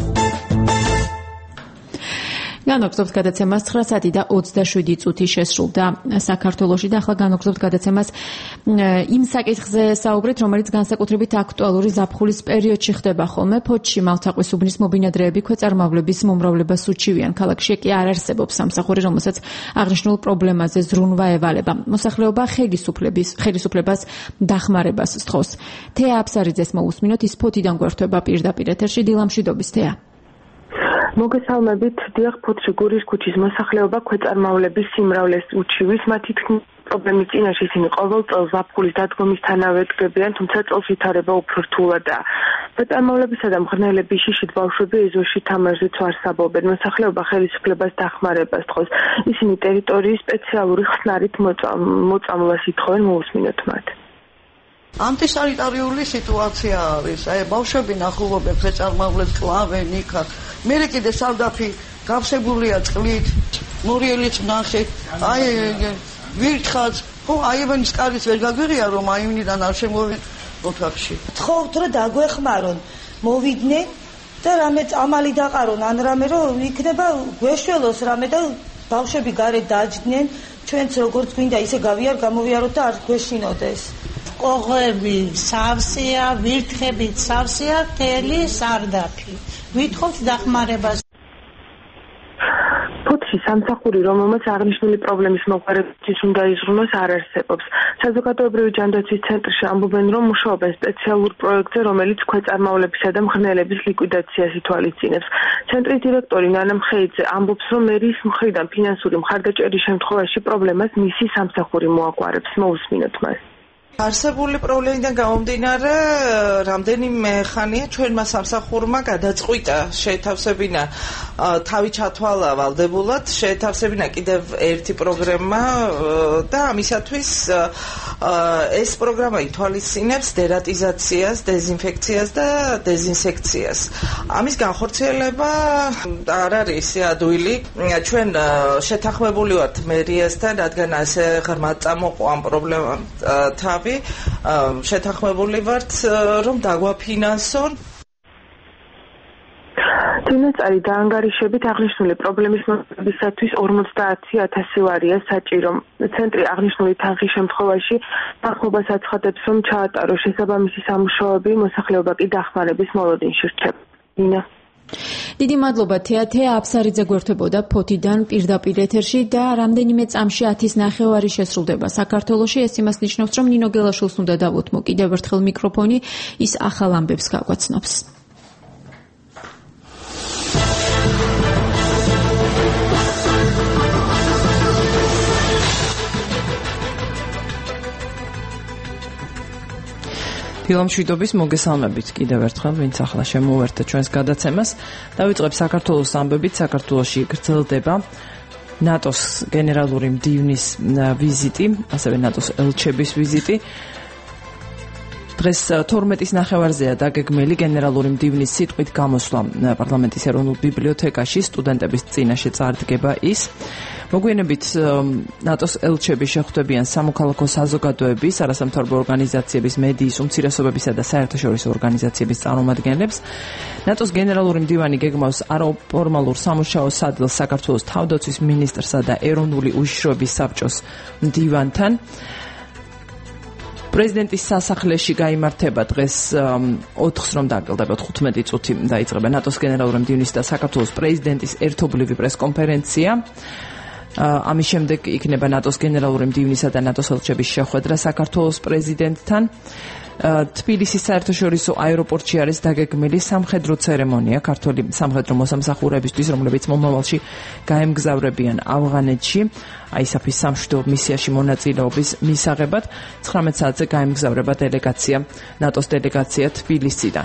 განაგრძობთ გადაცემას 9 საათი და 27 წუთი შესრულდა საქართველოში და ახლა განაგრძობთ გადაცემას იმ საკითხზე საუბრით, რომელიც განსაკუთრებით აქტუალური ზაფხულის პერიოდში ხდება ხოლმე. ფოთში მალთაყვის უბნის მობინადრეები ქვეწარმავლების მომრავლებას უჩივიან. ქალაქში კი არ არსებობს სამსახური, რომელსაც აღნიშნულ პრობლემაზე ზრუნვა ევალება. მოსახლეობა ხელისუფლებას დახმარებას სთხოვს. თეა აფსარიძეს მოусმინოთ, ის ფოთიდან გვერდება პირდაპირ ეთერში. დილამშვიდობის თეა. მოგესალმებით, დიახ, ფოთში გურის ქუჩის მოსახლეობა ქვეწარმავლების სიმრავლეს უჩივის, მათი თქმით პრობლემის წინაშე ისინი ყოველ წელს ზაფხულის დადგომისთანავე დგებიან, თუმცა წელს ვითარება უფრო რთულადაა. ქვეწარმავლებისა და მღრღნელების შიშით ბავშვები ეზოში თამაშზეც ვარსაბობენ. მოსახლეობა ხელისუფლებას დახმარებას თხოვს. ისინი ტერიტორიის სპეციალური ხსნარით მოწამვლას ითხოვენ, მოусმინოთ მათ. ანტისანიტარიული სიტუაცია არის. აი ბავშვები ნახულობენ, ქვეწარმავლებს კლავენ იქ. მერე კიდე სარდაფი გავსებულია წყლით, მორიელიც ნახე. აი ვირთხაც, ხო, აი ენის კარის ვერ გაგვიღია, რომ აივნიდან არ შემოვიდნენ ოთახში. თხოვთ რომ დაგვეხმარონ, მოვიდნენ და რამე წამალი დაყარონ, ან რამე რომ იქნება გვეშველოს რამე და ბავშვები გარეთ დაჯდნენ, ჩვენც როგორც გვინდა ისე გამოვიაროთ და არ გვეშინოდეს. ყოღები სავსეა, ვირთხები სავსეა, თელი სარდაფი. ვითხოვთ დახმარებას. ფოთში სამსახური, რომელმაც აღნიშნული პრობლემის მოგვარებისთვის უნდა იზრუნოს, არ არსებობს. საზოგადოებრივი ჯანდაცვის ცენტრში ამბობენ, რომ მუშაობენ სპეციალურ პროექტზე, რომელიც ქვეწარმავლებისა და მღრღნელების ლიკვიდაციას ითვალისწინებს. ცენტრის დირექტორი ნანა მხეიძე ამბობს, რომ მერის მხრიდან ფინანსური მხარდაჭერის შემთხვევაში პრობლემას მისი სამსახური მოაგვარებს. მოусმინოთ მას. არსებული პრობლემიდან გამომდინარე, რამდენიმე ხანია ჩვენმა სამსახურმა გადაწყვიტა შეეთავსებინა თავი ჩათვალა ვალდებულად, შეეთავსებინა კიდევ ერთი პროგრამა და ამისათვის ეს პროგრამა ითვალისწინებს დერატიზაციას, დეზინფექციას და დეზინსექციას. ამის განხორციელება არ არის ადვილი. ჩვენ შეთანხმებული ვართ მერიასთან, რადგან ასე ღრმად წამოყვა ამ პრობლემამ თავი. შეთანხმებული ვართ, რომ დაგვაფინანსონ. წინასწარი დაანგარიშებით აღნიშნული პრობლემის მოწმობისათვის 50,000 ლარია საჭირო. ცენტრი აღნიშნული თანხის შემთხვევაში დახმობას აცხადებს, რომ ჩაატაროს შესაბამისი სამუშაოები, მოსახლეობა კი დახმარების მოლოდინში რჩება. დიდი მადლობა თეათე აფსარიძე გვერდებოდა ფოთიდან პირდაპირ ეთერში და რამდენიმე წამში 10:30 შესრულდება საქართველოში. ეს იმას ნიშნავს, რომ ნინო გელაშვილს უნდა დავუთმო კიდევ ერთხელ მიკროფონი, ის ახალ ამბებს გაგვაცნობს. ფილმშვიდობის მოგესალმებით კიდევ ერთხელ, ვინც ახლა შემოვერთა ჩვენს გადაცემას. დავიწყებ საქართველოს ამბებით. საქართველოში გრძელდება ნატოს გენერალური მდივნის ვიზიტი, ასევე ნატოს ელჩების ვიზიტი. დღეს 12-ის ნახევარზეა დაგეგმილი გენერალური მდივნის სიტყვით გამოსვლა პარლამენტის ეროვნულ ბიბლიოთეკაში, სტუდენტების წინაშე წარდგება ის. მოგვიანებით ნატოს ელჩები შეხვდებიან სამოქალაქო საზოგადოების, არასამთავრობო ორგანიზაციების, მედიის, უმცირესობებისა და საერთაშორისო ორგანიზაციების წარმომადგენლებს. ნატოს გენერალური მდივანი გეგმავს არაფორმალურ სამუშაო სადგილს საქართველოს თავდაცვის მინისტრსა და ეროვნული უშიშროების საბჭოს მდივანთან. პრეზიდენტის სასახლეში გაიმართება დღეს 4-ს რომ დაკლდება 15 წუთი დაიწყება ნატოს გენერალური მდივნის და საქართველოს პრეზიდენტის ერთობლივი პრესკონფერენცია. ამის შემდეგ იქნება ნატოს გენერალური მდივნისა და ნატოს ელჩების შეხვედრა საქართველოს პრეზიდენტთან. თბილისის საერთაშორისო აეროპორტში არის დაგეგმილი სამხედრო ცერემონია ქართული სამხედრო მოსამსახურეებისთვის, რომლებიც მომავალში გაემგზავრებიან ავღანეთში ISAF-ის სამშვიდობო მისიაში მონაწილეობის მისაღებად. 19 საათზე გაემგზავრება დელეგაცია, ნატოს დელეგაცია თბილისიდან.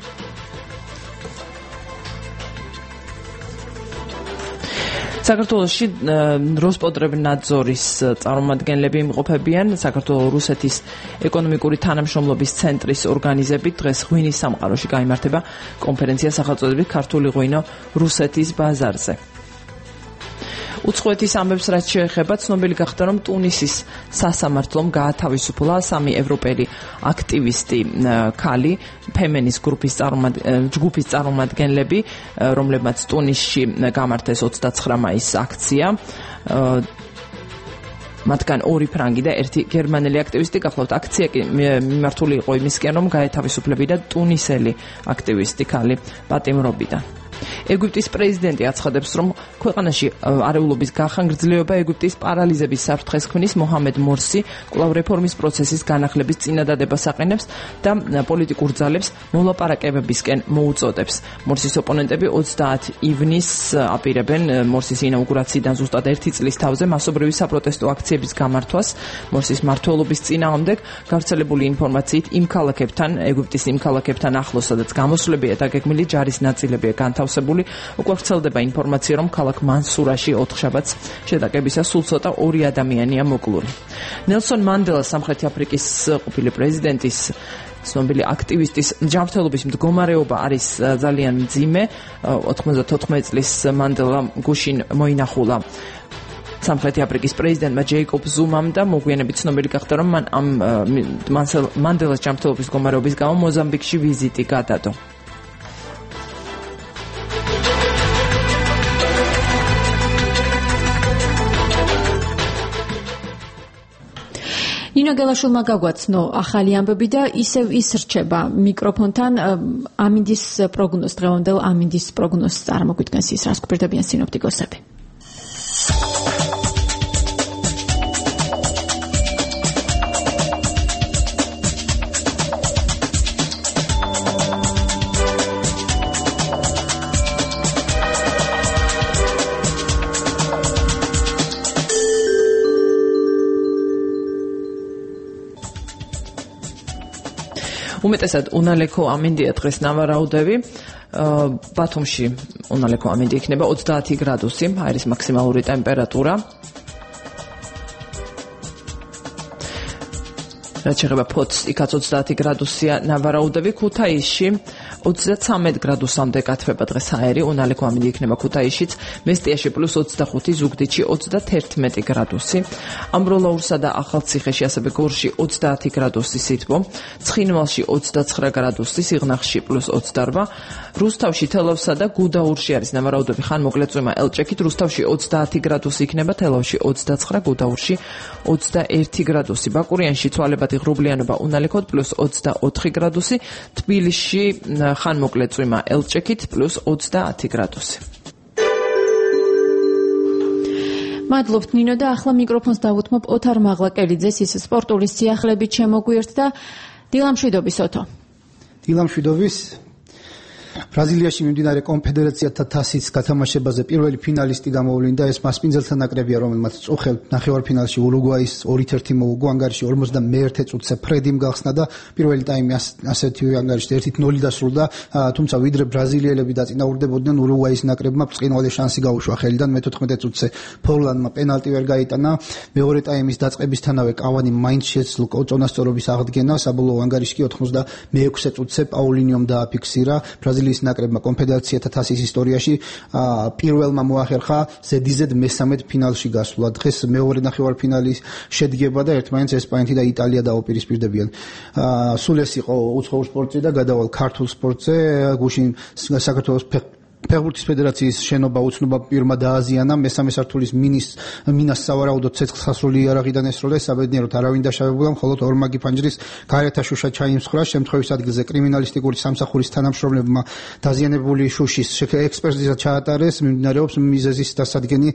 საქართველოში როსპოტრებნაძორის წარმომადგენლები იმყოფებიან საქართველოს რუსეთის ეკონომიკური თანამშრომლობის ცენტრის ორგანიზებით. დღეს ღვინის სამყაროში გაიმართება კონფერენცია სახელწოდებით ქართული ღვინო რუსეთის ბაზარზე. უცხოეთის ამბებს რაც შეეხება, ცნობილი გახდა, რომ ტუნისის სასამართლომ გაათავისუფლა 3 ევროპელი აქტივისტი ქალი ფემენის ჯგუფის წარმომადგენლები, რომლებმაც ტუნისში გამართეს 29 მაისს აქცია. მათგან 2 ფრანგი და 1 გერმანელი აქტივისტი. გახლავთ, აქცია კი მიმართული იყო იმისკენ, რომ გაეთავისუფლებინა ტუნისელი აქტივისტი ქალი პატიმრობიდან. ეგვიპტის პრეზიდენტი აცხადებს, რომ ქვეყანაში არეულობის გახანგრძლივება ეგვიპტის პარალიზების საფრთხეს ქმნის. მოჰამედ მორსი კვლავ რეფორმის პროცესის განახლების წინადადებას აყენებს და პოლიტიკურ ძალებს მოლაპარაკებებისკენ მოუწოდებს. მორსის ოპონენტები 30 ივნისს აპირებენ მორსის ინაუგურაციიდან ზუსტად 1 წლის თავზე მასობრივი საპროტესტო აქციების გამართვას. მორსის მმართველობის წინააღმდეგ გავრცელებული ინფორმაციით ეგვიპტის იმ ქალაქებთან ახლოს, სადაც გამოსვლებია დაგეგმილი ჯარის ნაწილებია განთავსებული. უკვე ვრცელდება ინფორმაცია, რომ ქალაქ მანსურაში 4 შაბათს შეტაკებისას სულ ცოტა 2 ადამიანია მოკლული. ნელსონ მანდელას, სამხრეთი აფრიკის ყოფილი პრეზიდენტის ცნობილი აქტივისტის ჯანმრთელობის მდგომარეობა არის ძალიან მძიმე. 94 წლის მანდელა გუშინ მოინახულა სამხრეთი აფრიკის პრეზიდენტმა ჯეიკობ ზუმამ და მოგვიანებით ცნობილი გახდა, რომ მან მანდელას ჯანმრთელობის მდგომარეობის გამო მოზამბიკში ვიზიტი გადადო. ნინო გელაშვილმა გაგვაცნო ახალი ამბები და ისევ ის რჩება მიკროფონთან ამინდის პროგნოზ, დღევანდელ ამინდის პროგნოზს წარმოგვიდგენს ის, რას გვერდებიან სინოპტიკოსები. უმეტესად უნალექო ამინდია დღეს ნავარაუდები. ბათუმში უნალექო ამინდი იქნება 30 გრადუსი, აირის მაქსიმალური ტემპერატურა. რაც შეეხება ფოთს, იქაც 30 გრადუსია ნავარაუდები. ქუთაისში 33 გრადუსამდე გათბება დღეს აერი, უნალექო ამინდი იქნება ქუთაისშიც, მესტიაში +25, ზუგდიდში 31 გრადუსი, ამბროლაურსა და ახალციხეში, ასევე გორში 30 გრადუსი სითბო, ცხინვალში 29 გრადუსი, სიღნაღში +28, რუსთავში, თელავსა და გუდაურში არის ნავარაუდები ხანმოკლეწვემა ელჭექით, რუსთავში 30 გრადუსი იქნება, თელავში 29, გუდაურში 21 გრადუსი, ბაკურიანში ცვალებადი მილადი ღრუბლიანობა უნალიქოთ +24 გრადუსი, თბილისში ხანმოკლე წვიმა ელჭექით +30 გრადუსი. მადლობთ ნინო და ახლა მიკროფონს დავუთმობ ოთარ მაღლაკელიძეს, ის სპორტული სიახლეებით შემოგვიერთდა. დილამშვიდობის ოთო. დილამშვიდობის. ბრაზილიაში მიმდინარე კონფედერაციათა თასის გათამაშებაზე პირველი ფინალისტი გამოვლინდა, ეს მასპინძელთა ნაკრებია, რომელმაც წუხელ ნახევარფინალში ურუგვაის 2-1 მოუგო, ანგარიში 51 წუთზე ფრედიმ გახსნა და პირველი ტაიმი ასეთივე ანგარიშში 1-0 დასრულდა, თუმცა ვიდრე ბრაზილიელები დაწინაურდებოდნენ, ურუგვაის ნაკრებმა ბრწყინვალე შანსი გაუშვა ხელიდან, მე-14 წუთზე ფორლანმა პენალტი ვერ გაიტანა, მეორე ტაიმის დაწყებისთანავე კავანი მაინც შეძლო წონასწორობის აღდგენა, საბოლოო ანგარიში 86 წუთზე პაულინიომ დააფიქსირა. ბრაზილიის ნაკრებმა კონფედერაციათა თასის ისტორიაში პირველმა მოახერხა ზედიზედ მესამედ ფინალში გასვლა. დღეს მეორე ნახევარფინალი შედგება და ერთმანეთს ესპანეთი და იტალია დაუპირისპირდებიან. სულ ეს იყო უცხოურ სპორტზე და გადავალ ქართულ სპორტზე. გუშინ საქართველოს ფეხბურთის ფედერაციის შენობა უცნობა პირმა დააზიანა, მესამე სართულის მინას სავარაუდოდ ცეცხლსასროლი იარაღიდან ესროლეს, საბედნიეროდ არავინ დაშავებულა, მხოლოდ ორმაგი ფანჯრის გარეთ შუშა ჩაიმსხვრა. შემთხვევის ადგილზე კრიმინალისტიკური სამსახურის თანამშრომლებმა დაზიანებული შუშის ექსპერტიზა ჩაატარეს, მიმდინარეობს მიზეზის დასადგენი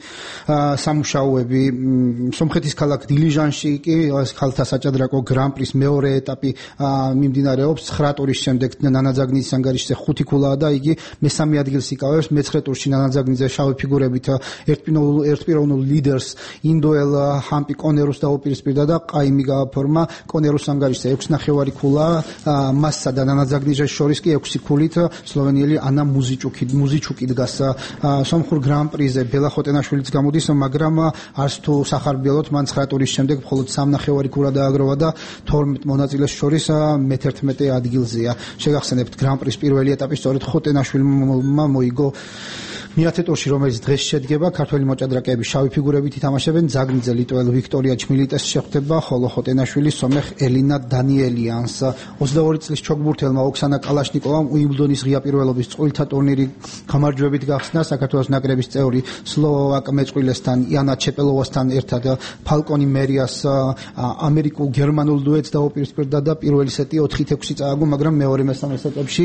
სამუშაოები. სომხეთის ქალაქ დილიჟანში კი ქალთა საჭადრაკო გრან-პრის მეორე ეტაპი მიმდინარეობს. 9 ტურის შემდეგ ნანაძაგნის ანგარიშზე 5 ქულაა და იგი მესამე ადგილს იკავებს. მეცხრე ტურში ნანაძაგნიძე შავი ფიგურებით ერთპიროვნულ ლიდერს ინდოელ ჰამპი კონერუს დაუპირისპირდა და ყაიმი გააფორმა. კონერუს ანგარიშზე 6 ნახევარი ქულა, მასსა და ნანაძაგნიძეს შორის კი 6 ქულით სლოვენიელი ანა მუზიჩუკი დგას. სომხურ გრან-პრიზე ბელა ხოტენაშვილიც გამოდის, მაგრამ არც თუ სახარბიელოდ მან 9 ტურის შემდეგ მხოლოდ 3 ნახევარი ქულა დააგროვა და 12 მონაწილეს შორის მე-11 ადგილზეა. შეგახსენებთ გრან-პრის პირველი ეტაპი სწორედ ხოტენაშვილმა მოიგო. მეათე ტურში, რომელიც დღეს შედგება, ქართველი მოჭადრაკეები შავი ფიგურებით ითამაშებენ. ზაგნიძე ლიტოელ ვიქტორია ჩმილიტეს შეხვდება, ხოლო ხოტენაშვილი სომეხ ელინა დანიელიანს. 22 წლის ჩოგბურთელმა ოქსანა კალაშნიკოვამ უიმბლდონის ღია პირველობის წყვილთა ტურნირი გამარჯვებით გახსნა. საქართველოს ნაკრების წევრი სლოვაკ მეწყვილესთან იანა ჩეპელოვასთან ერთად ფალკონი მერიას ამერიკულ გერმანულ დუეტს დაუპირისპირდა და პირველი სეტი 4-6 წააგო, მაგრამ მეორე მესამე სეტებში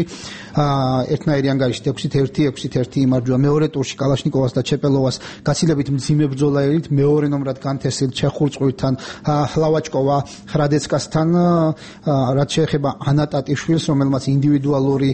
ერთნაირი ანგარიშით 6-1, 6-1 იმარჯვა. მეორე ტურში კალაშნიკოვას და ჩეპელოვას გაცილებით მძიმე ბრძოლა ერით, მეორე ნომრად განთესილ ჩეხურ წყვილთან ჰლავაჭკოვა ხრადეცკასთან, რაც შეეხება ანა ტატიშვილს, რომელმაც ინდივიდუალური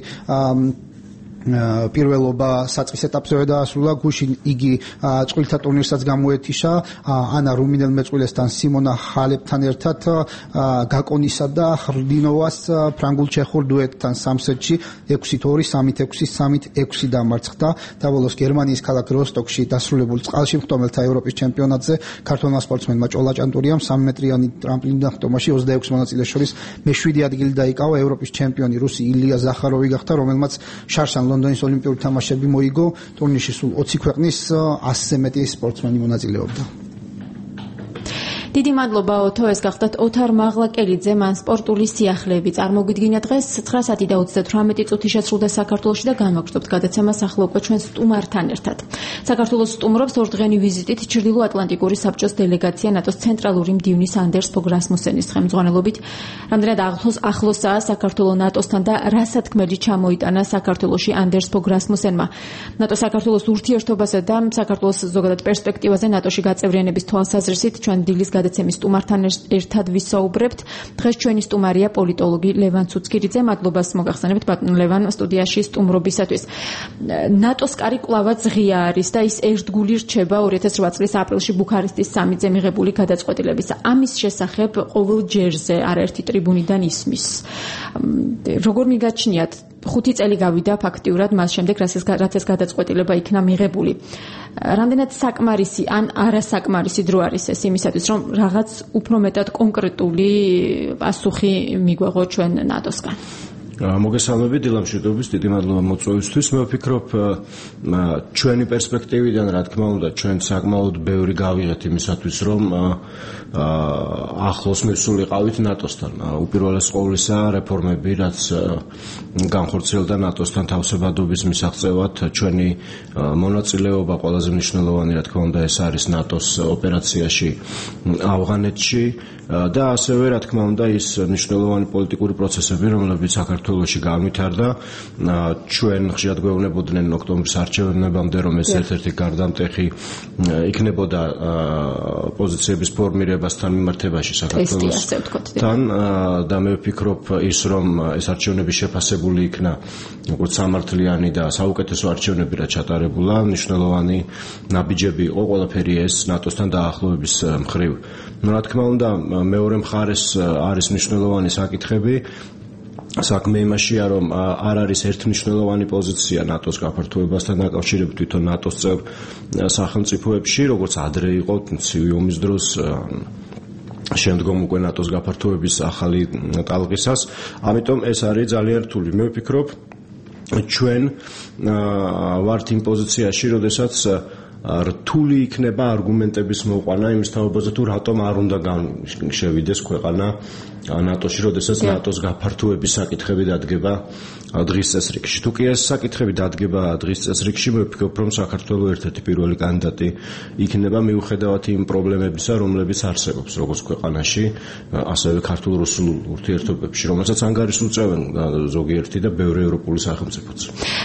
პირველობა საწყის ეტაპზევე დაასრულა. გუშინ იგი წყვილთა ტურნირსაც გამოეთიშა ანა რუმინელ მეწყვილესთან, სიმონა ჰალებთან ერთად, გაკონისა და ხრდინოვას ფრანგულ ჩეხურ დუეტთან სამ სეტში 6-2, 3-6, 3-6 დამარცხდა. დაბოლოს გერმანიის ქალაქ როსტოკში დასრულებულ წყალშემხდომელთა ევროპის ჩემპიონატზე ქართველმა სპორტსმენმა ჭოლა ჭანტურიამ 3 მეტრიანი ტრამპლინიდან ხტომაში 26 მონაწილეს შორის მე-7 ადგილი დაიკავა. ევროპის ჩემპიონი რუსი ილია ზახაროვი გახდა, რომელმაც შარშან ლონდონის ოლიმპიური თამაშები მოიგო. ტურნირში სულ 20 ქვეყნის 100-ზე მეტი სპორტსმენი მონაწილეობდა. დიდი მადლობა ოთო, ეს გახდათ ოთარ მაღლაკელიძე, მან სპორტული სიახლეები წარმოგვიდგინა დღეს 9 საათი და 38 წუთი შეცვლიდა საქართველოში და განვაგრძობთ გადაცემას ახლა უკვე ჩვენ სტუმართან ერთად. საქართველოს სტუმრობს ორდღიანი ვიზიტით ჩრდილო-ატლანტიკური საბჭოს დელეგაცია ნატოს ცენტრალური მდივნის ანდერს ფოგ რასმუსენის ხელმძღვანელობით. რამდენად ახლოსაა საქართველოს ნატოსთან და რა სათქმელი ჩამოიტანა საქართველოში ანდერს ფოგ რასმუსენმა. ნატო საქართველოს ურთიერთობაზე და საქართველოს ზოგადად პერსპექტივაზე ნატოში გაწევრიანების თვალსაზრისით ჩვენ დილის გადაცემის სტუმართან ერთად ვისაუბრებთ. დღეს ჩვენი სტუმარია პოლიტოლოგი ლევან ცუცქირიძე. მადლობას მოგახსენებთ ბატონ ლევან სტუდიაში სტუმრობისათვის. ნატოს კარი კვლავაც ღია არის და ის ერთგული რჩება 2008 წლის აპრილში ბუქარესტის სამიტზე მიღებული გადაწყვეტილების. ამის შესახებ ყოველ ჯერზე არაერთი ტრიბუნიდან ისმის. როგორ მიგაჩნიათ 5 წელი გავიდა ფაქტიურად მას შემდეგ, რაც ეს გადაწყვეტილება იქნა მიღებული. რამდენად საკმარისი ან არასაკმარისი დრო არის ეს იმისათვის, რომ რაღაც უფრო მეტად კონკრეტული პასუხი მიგვეღო ჩვენ ნატოსგან? მოგესალმებით დილამშვიდობის, დიდი მადლობა მოწვევისთვის. მე ვფიქრობ, ჩვენი პერსპექტივიდან, რა თქმა უნდა, ჩვენ საკმაოდ ბევრი გავიღეთ იმისათვის, რომ ახლოს მივსულიყავით ნატოსთან. უპირველეს ყოვლისა, რეფორმები, რაც განხორციელდა ნატოსთან თავსებადობის მისაღწევად, ჩვენი მონაწილეობა ყველაზე მნიშვნელოვანი, რა თქმა უნდა, ეს არის ნატოს ოპერაციაში ავღანეთში და ასევე, რა თქმა უნდა, ის მნიშვნელოვანი პოლიტიკური პროცესები, რომლებიც საქართველოში განვითარდა, ჩვენ ხშირად გვეუბნებოდნენ ოქტომბრის არჩევნებამდე, რომ ეს ერთ-ერთი გარდამტეხი იქნებოდა პოზიციების ფორმირებასთან მიმართებაში საქართველოსთან და მე ვფიქრობ ის, რომ ეს არჩევნები შეფასებული იქნა როგორც სამართლიანი და საუკეთესო არჩევნები, რაც ჩატარებულა, მნიშვნელოვანი ნაბიჯები იყო ყველაფერი ეს ნატოსთან დაახლოების მხრივ. რა თქმა უნდა, მეორე მხარეს არის მნიშვნელოვანი საკითხები. საქმე იმაშია, რომ არ არის ერთმნიშვნელოვანი პოზიცია ნატოს გაფართოებასთან დაკავშირებით თვითონ ნატოს წევრ სახელმწიფოებში, როგორც ადრე იყო ცივი ომის დროს, შემდგომ უკვე ნატოს გაფართოების ახალი ტალღისას. ამიტომ ეს არის ძალიან რთული. მე ვფიქრობ, ჩვენ ვართ იმ პოზიციაში, როდესაც რთული იქნება არგუმენტების მოყვანა იმის თაობაზე, თუ რატომ არ უნდა შევიდეს ქვეყანა ნატოში, როდესაც ნატოს გაფართოების საკითხები დადგება დღის წესრიგში. თუ კი ეს საკითხები დადგება დღის წესრიგში, მე ვფიქრობ, რომ საქართველოს ერთ-ერთი პირველი კანდიდატი იქნება მიუხედავად იმ პრობლემებისა, რომლებიც არსებობს როგორც ქვეყანაში, ასევე ქართულ-რუსულ ურთიერთობებში, რომელსაც ანგარიშს უწევენ ზოგიერთი და ბევრი ევროპული სახელმწიფოც.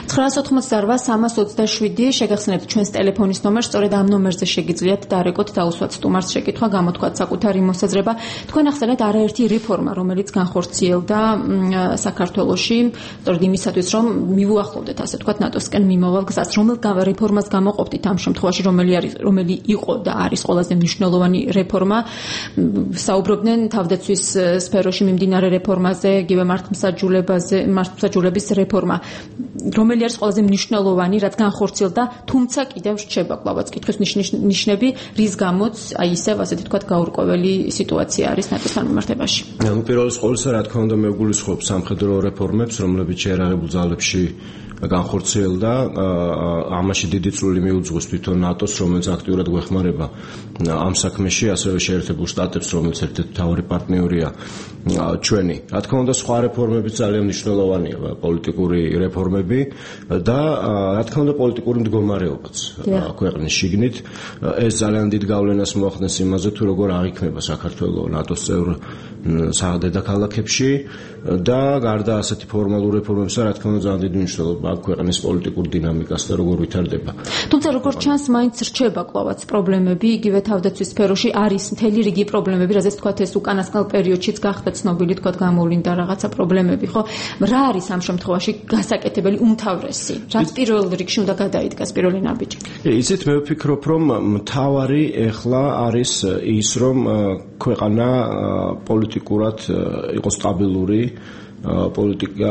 988-327 შეგახსენებთ ჩვენს ტელეფონის ნომერს, სწორედ ამ ნომერზე შეგიძლიათ დარეკოთ დაუსვათ სტუმარს შეკითხვა, გამოთქვათ საკუთარი მოსაზრება. თქვენ ახსენეთ არაერთი რეფორმა, რომელიც განხორციელდა საქართველოში, სწორედ იმისათვის, რომ მივუახლოვდეთ, ასე ვთქვათ, ნატოსკენ მიმავალ გზას. რომელ რეფორმას გამოყოფდით ამ შემთხვევაში, რომელი იყო და არის ყველაზე მნიშვნელოვანი რეფორმა? საუბრობდნენ თავდაცვის სფეროში მიმდინარე რეფორმაზე, იგივე მართლმსაჯულების რეფორმა. რომელი არის ყველაზე მნიშვნელოვანი, რაც განხორციელდა, თუმცა კიდევ რჩება კვლავაც კითხვის ნიშნები, რის გამოც აი ისევ, ასეთი ვთქვათ, გაურკვეველი სიტუაცია არის ნატოსთან მიმართებაში. უპირველეს ყოვლისა, რა თქმა უნდა, მე ვგულისხმობ სამხედრო რეფორმებს, რომლებიც შეერაღებულ ძალებში განხორციელდა, ამაში დიდი წვლილი მიუძღვის თვითონ ნატოს, რომელიც აქტიურად გვეხმარება ამ საქმეში, ასევე შეერთებულ შტატებს, რომელიც ერთ-ერთი მთავარი პარტნიორია ჩვენი. რა თქმა უნდა, სხვა რეფორმებიც ძალიან მნიშვნელოვანია, პოლიტიკური რეფორმები და რა თქმა უნდა, პოლიტიკური მდგომარეობაც ქვეყნის შიგნით. ეს ძალიან დიდ გავლენას მოახდენს იმაზე, თუ როგორ აღიქმება საქართველოს ნატოს წევრ დედაქალაქებში და გარდა ასეთი ფორმალურ რეფორმებისა, რა თქმა უნდა, ძალიან დიდი მნიშვნელობა აქვს ქვეყნის პოლიტიკურ დინამიკას და როგორ ვითარდება. თუმცა როგორც ჩანს, მაინც რჩება კვლავაც პრობლემები, იგივე თავდაცვის სფეროში არის მთელი რიგი პრობლემები, რაზეც თქვათ ეს უკანასკნელ პერიოდშიც გახდა ცნობილი, თქვათ გამოვლინდა რაღაცა პრობლემები, ხო? რა არის ამ შემთხვევაში გასაკეთებელი უმთავრესი? რაც პირველ რიგში უნდა გადაიდგას პირველი ნაბიჯი? იცით, მე ვფიქრობ, რომ მთავარი ეხლა არის ის, რომ ქვეყანა პოლიტიკურად იყოს სტაბილური, პოლიტიკა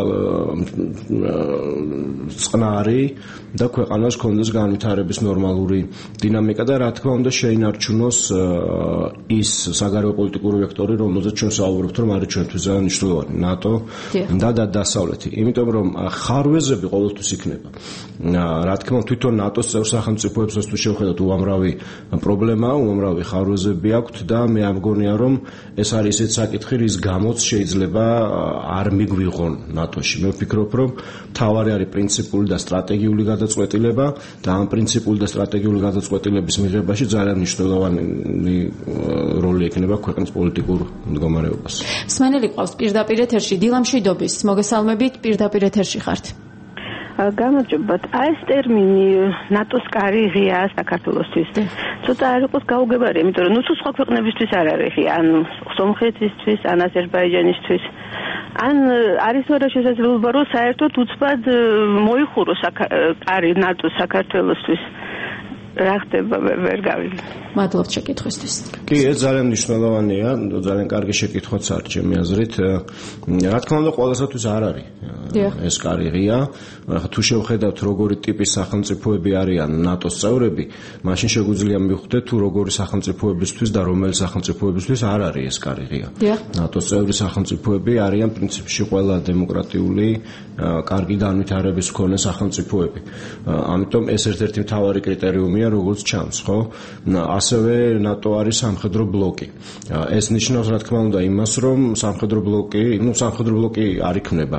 წყნარი და ქვეყანას ჰქონდეს განვითარების ნორმალური დინამიკა და რა თქმა უნდა შეინარჩუნოს ის საგარეო პოლიტიკური ვექტორი, რომელზეც ჩვენ საუბრობთ, რომ არის ჩვენთვის ძალიან მნიშვნელოვანი ნატო და დასავლეთი. იმიტომ რომ ხარვეზები ყოველთვის იქნება. რა თქმა უნდა თვითონ ნატოს წევრ სახელმწიფოებსაც თუ შევხედოთ, უამრავი პრობლემაა, უამრავი ხარვეზები აქვთ და მე ამგონია, რომ ეს არის ისეთ საკითხი, რის გამოც შეიძლება არ მიგვიღონ ნატოში. მე ვფიქრობ, რომ მთავარი არის პრინციპული და სტრატეგიული გადაწყვეტილება და ამ პრინციპული და სტრატეგიული გადაწყვეტილების მიღებაში ძალიან მნიშვნელოვანი როლი ექნება ქვეყნის პოლიტიკურ მდგომარეობას. მსმენელი ყავს პირდაპირ ეთერში, დილამშვიდობის, მოგესალმებით, პირდაპირ ეთერში ხართ. გამარჯობათ. ეს ტერმინი ნატოს კარი ღია საქართველოსთვის. ცოტა არ იყოს გაუგებარი, იმიტომ რომ თუ სხვა ქვეყნებისთვის არ არის ღია, ან სომხეთისთვის, ან აზერბაიჯანისთვის. ან არის რა შესაძლებლობა, რომ საერთოდ უცბად მოიხუროს კარი ნატოს საქართველოსთვის. რა ხდება ვერ გავიგე. მადლობთ შეკითხვისთვის. კი, ეს ძალიან მნიშვნელოვანია, ძალიან კარგი შეკითხვაც არის ჩემი აზრით. რა თქმა უნდა, ყველასათვის არ არის ეს კარი ღია. თუ შევხედავთ როგორი ტიპის სახელმწიფოები არიან ნატოს წევრები, მაშინ შეგვიძლია მივხვდეთ თუ როგორი სახელმწიფოებისთვის და რომელი სახელმწიფოებისთვის არ არის ეს კარი ღია. ნატოს წევრი სახელმწიფოები არიან პრინციპში ყველა დემოკრატიული, კარგი განვითარების მქონე სახელმწიფოები. ამიტომ ეს ერთ-ერთი მთავარი კრიტერიუმია, როგორც ჩანს, ხო? ასევე ნატო არის სამხედრო ბლოკი. ეს ნიშნავს, რა თქმა უნდა, იმას, რომ სამხედრო ბლოკი არ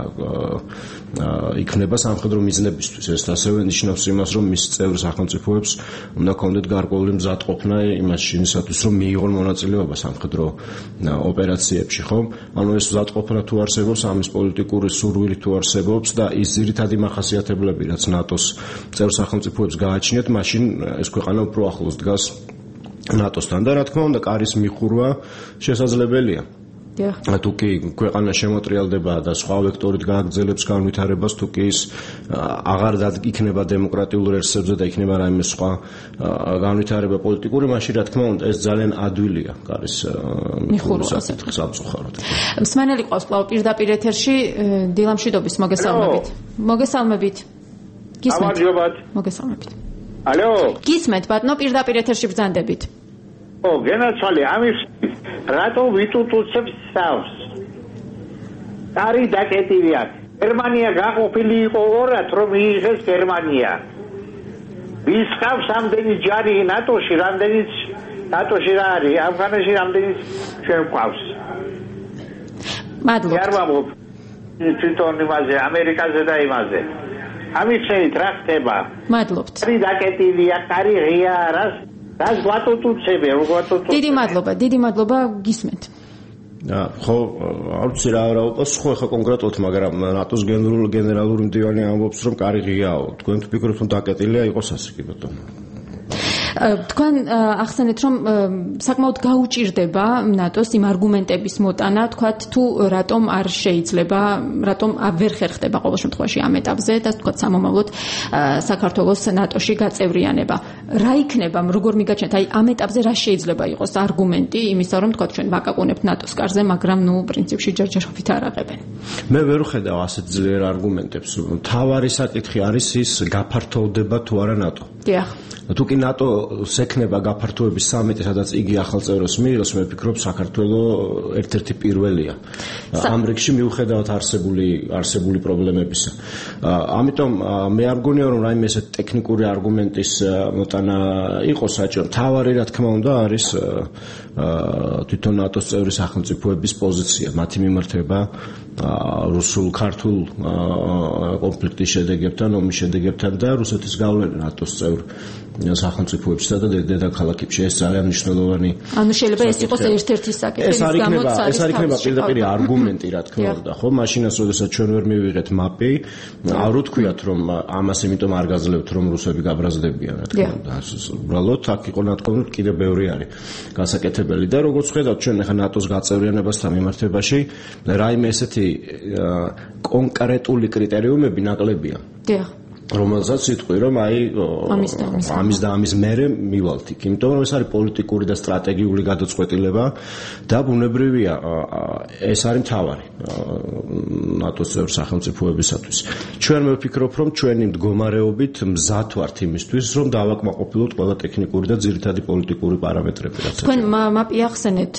იქნება სამხედრო მიზნებისთვის. ეს ასევე ნიშნავს იმას, რომ მის წევრ სახელმწიფოებს უნდა ქონდეთ გარკვეული მზადყოფნა იმისათვის, რომ მიიღონ მონაწილეობა სამხედრო ოპერაციებში, ხო? ანუ ეს მზადყოფნა თუ არსებობს, ამის პოლიტიკური სურვილი თუ არსებობს და ის ძირითადი მახასიათებლები, რაც ნატოს წევრ სახელმწიფოებს გააჩნიათ, მაშინ ეს ქვეყანა უფრო ახლოს დგას ნატოსთან და რა თქმა უნდა, კარის მიხურვა შესაძლებელია. თუ კი ქვეყანა შემოტრიალდება და სხვა ვექტორით გააგრძელებს განვითარებას, თუ კი ის აღარ იქნება დემოკრატიულ რელსებზე და იქნება რაიმე სხვა განვითარება პოლიტიკური, მაშინ რა თქმა უნდა, ეს ძალიან ადვილია კარის სამწუხაროდ. მსმენელი ყავს კვლავ პირდაპირ ეთერში, დილამშვიდობის, მოგესალმებით. მოგესალმებით. მოგესალმებით. ალო. გისმენთ, ბატონო, პირდაპირ ეთერში ბრძანდებით. გენაცვალე, ამის რატო ვიტუტუცებს სავს? კარი დაკეტილი აქვს. გერმანია გაყოფილი იყო ორად, რომ მიიღეს გერმანია. ვის ყავს ამდენი ჯარი ნატოში, რამდენიც ნატოში რა არის, ავღანეთში რამდენიც ჩვენ ყავს. მადლობთ. არ ვამბობ თვითონ იმაზე, ამერიკაზე და იმაზე. ამის შენით რა ხდება? მადლობთ. კარი დაკეტილია, კარი ღია არის. რას გვატუტუცები, დიდი მადლობა, გისმენთ. ხო, არ ვიცი რა უპასუხო ხა კონკრეტულად, მაგრამ ნატოს გენერალური მდივანი ამბობს, რომ კარი ღიაო. თქვენ თუ ფიქრობთ, რომ დაკეტილია იყოს ასე კი ბატონო. თქვენ ახსენეთ, რომ საკმაოდ გაუჭირდება ნატოს იმ არგუმენტების მოტანა, თქვათ თუ რატომ არ შეიძლება, რატომ ვერ ხერხდება ყოველ შემთხვევაში ამ ეტაპზე და თქვათ სამომავლოდ საქართველოს ნატოში გაწევრიანება. რა იქნება, როგორ მიგაჩნიათ, აი ამ ეტაპზე რა შეიძლება იყოს არგუმენტი იმისა, რომ თქვათ ჩვენ ვაკაკუნებთ ნატოს კარზე, მაგრამ პრინციპში ჯერჯერობით არ აღებენ. მე ვერ ვხედავ ასეთ ძლიერ არგუმენტებს. მთავარი საკითხი არის ის გაფართოვდება თუ არა ნატო. დიახ. თუ კი ნატო შექმნება გაფართოების სამიტი, სადაც იგი ახალ წევრებს მიიღოს, მე ვფიქრობ, საქართველოს ერთ-ერთი პირველია. ამ რიგში მიუხედავად არსებული პრობლემებისა. ამიტომ მე არ მგონია, რომ რაიმე ესეთ ტექნიკური არგუმენტის მოტანა იყოს საჭირო. მთავარი, რა თქმა უნდა, არის თვითონ ნატოს წევრი სახელმწიფოების პოზიცია, მათი მიმართება რუსულ-ქართულ კონფლიქტის შედეგებთან, ომის შედეგებთან და რუსეთის გავლენა ნატოს წევრ სახელმწიფოებსა და დედაქალაქებში. ეს ძალიან მნიშვნელოვანი. ანუ შეიძლება ეს იყოს ერთ-ერთი საკითხი, ეს არ იქნება პირდაპირ არგუმენტი, რა თქმა უნდა, ხო? მაშინაც, როდესაც ჩვენ ვერ მივიღეთ მაპი, არ ვთქვიათ, რომ ამას იმიტომ არ გაძლევთ, რომ რუსები გაბრაზდებიან, რა თქმა უნდა. უბრალოდ აქ იყო ნათქვამი, კიდევ ბევრი არის გასაკეთებელი და როგორც ხედავთ, ჩვენ ახლა ნატოს გაწევრიანებასთან მიმართებაში რაიმე ესეთი კონკრეტული კრიტერიუმები ნაკლებია. დიახ. რომელსაც იტყვი, რომ აი ამის და ამის მერე მივალთ იქ, იმიტომ რომ ეს არის პოლიტიკური და სტრატეგიული გადაწყვეტილება და ბუნებრივია ეს არის მთავარი ნატოს წევრ სახელმწიფოებისათვის. ჩვენ მე ვფიქრობ, რომ ჩვენი მდგომარეობით მზად ვართ იმისთვის, რომ დავაკმაყოფილოთ ყველა ტექნიკური და ძირითადი პოლიტიკური პარამეტრები, რაც თქვენ მაპი ახსენეთ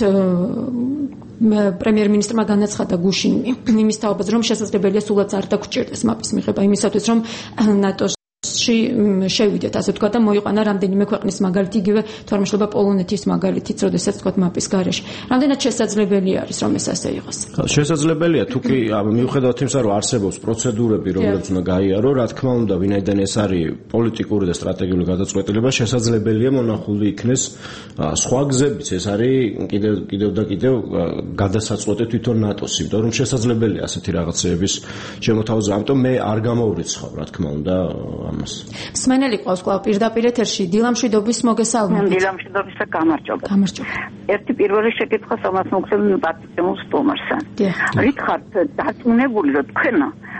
პრემიერ-მინისტრმა განაცხადა გუშინ იმის თაობაზე, რომ შესაძლებელია სულაც არ დაგჭირდეს მაპის მიღება იმისათვის, რომ ნატოში შევიდეთ, ასე ვთქვა და მოიყვანა რამდენიმე ქვეყნის მაგალითი, იგივე თუ არ მეშლება პოლონეთის მაგალითიც, როდესაც ვთქვა მაპის გარეშე. რამდენად შესაძლებელი არის, რომ ეს ასე იყოს? შესაძლებელია, თუ კი მიუხედავად იმისა, რომ არსებობს პროცედურები, რომლებიც უნდა გაიარო, რა თქმა უნდა, ვინაიდან ეს არის პოლიტიკური და სტრატეგიული გადაწყვეტილება, შესაძლებელია მონახული იქნეს სხვა გზებიც. ეს არის კიდევ და კიდევ გადასაწყვეტი თვითონ ნატოს, იმიტომ რომ შესაძლებელია ასეთი რაღაცეების შემოთავაზება. ამიტომ მე არ გამოვრიცხავ, რა თქმა უნდა, ამას. მსმენელი ყავს კვლავ პირდაპირ ეთერში, დილამშვიდობის, მოგესალმებით. დილამშვიდობის და გამარჯობა. ერთი პირველი შეკითხვა სამას მოგხსენ პატიმოს სტუმარსთან. რით ხართ დარწმუნებული, რომ თქვენ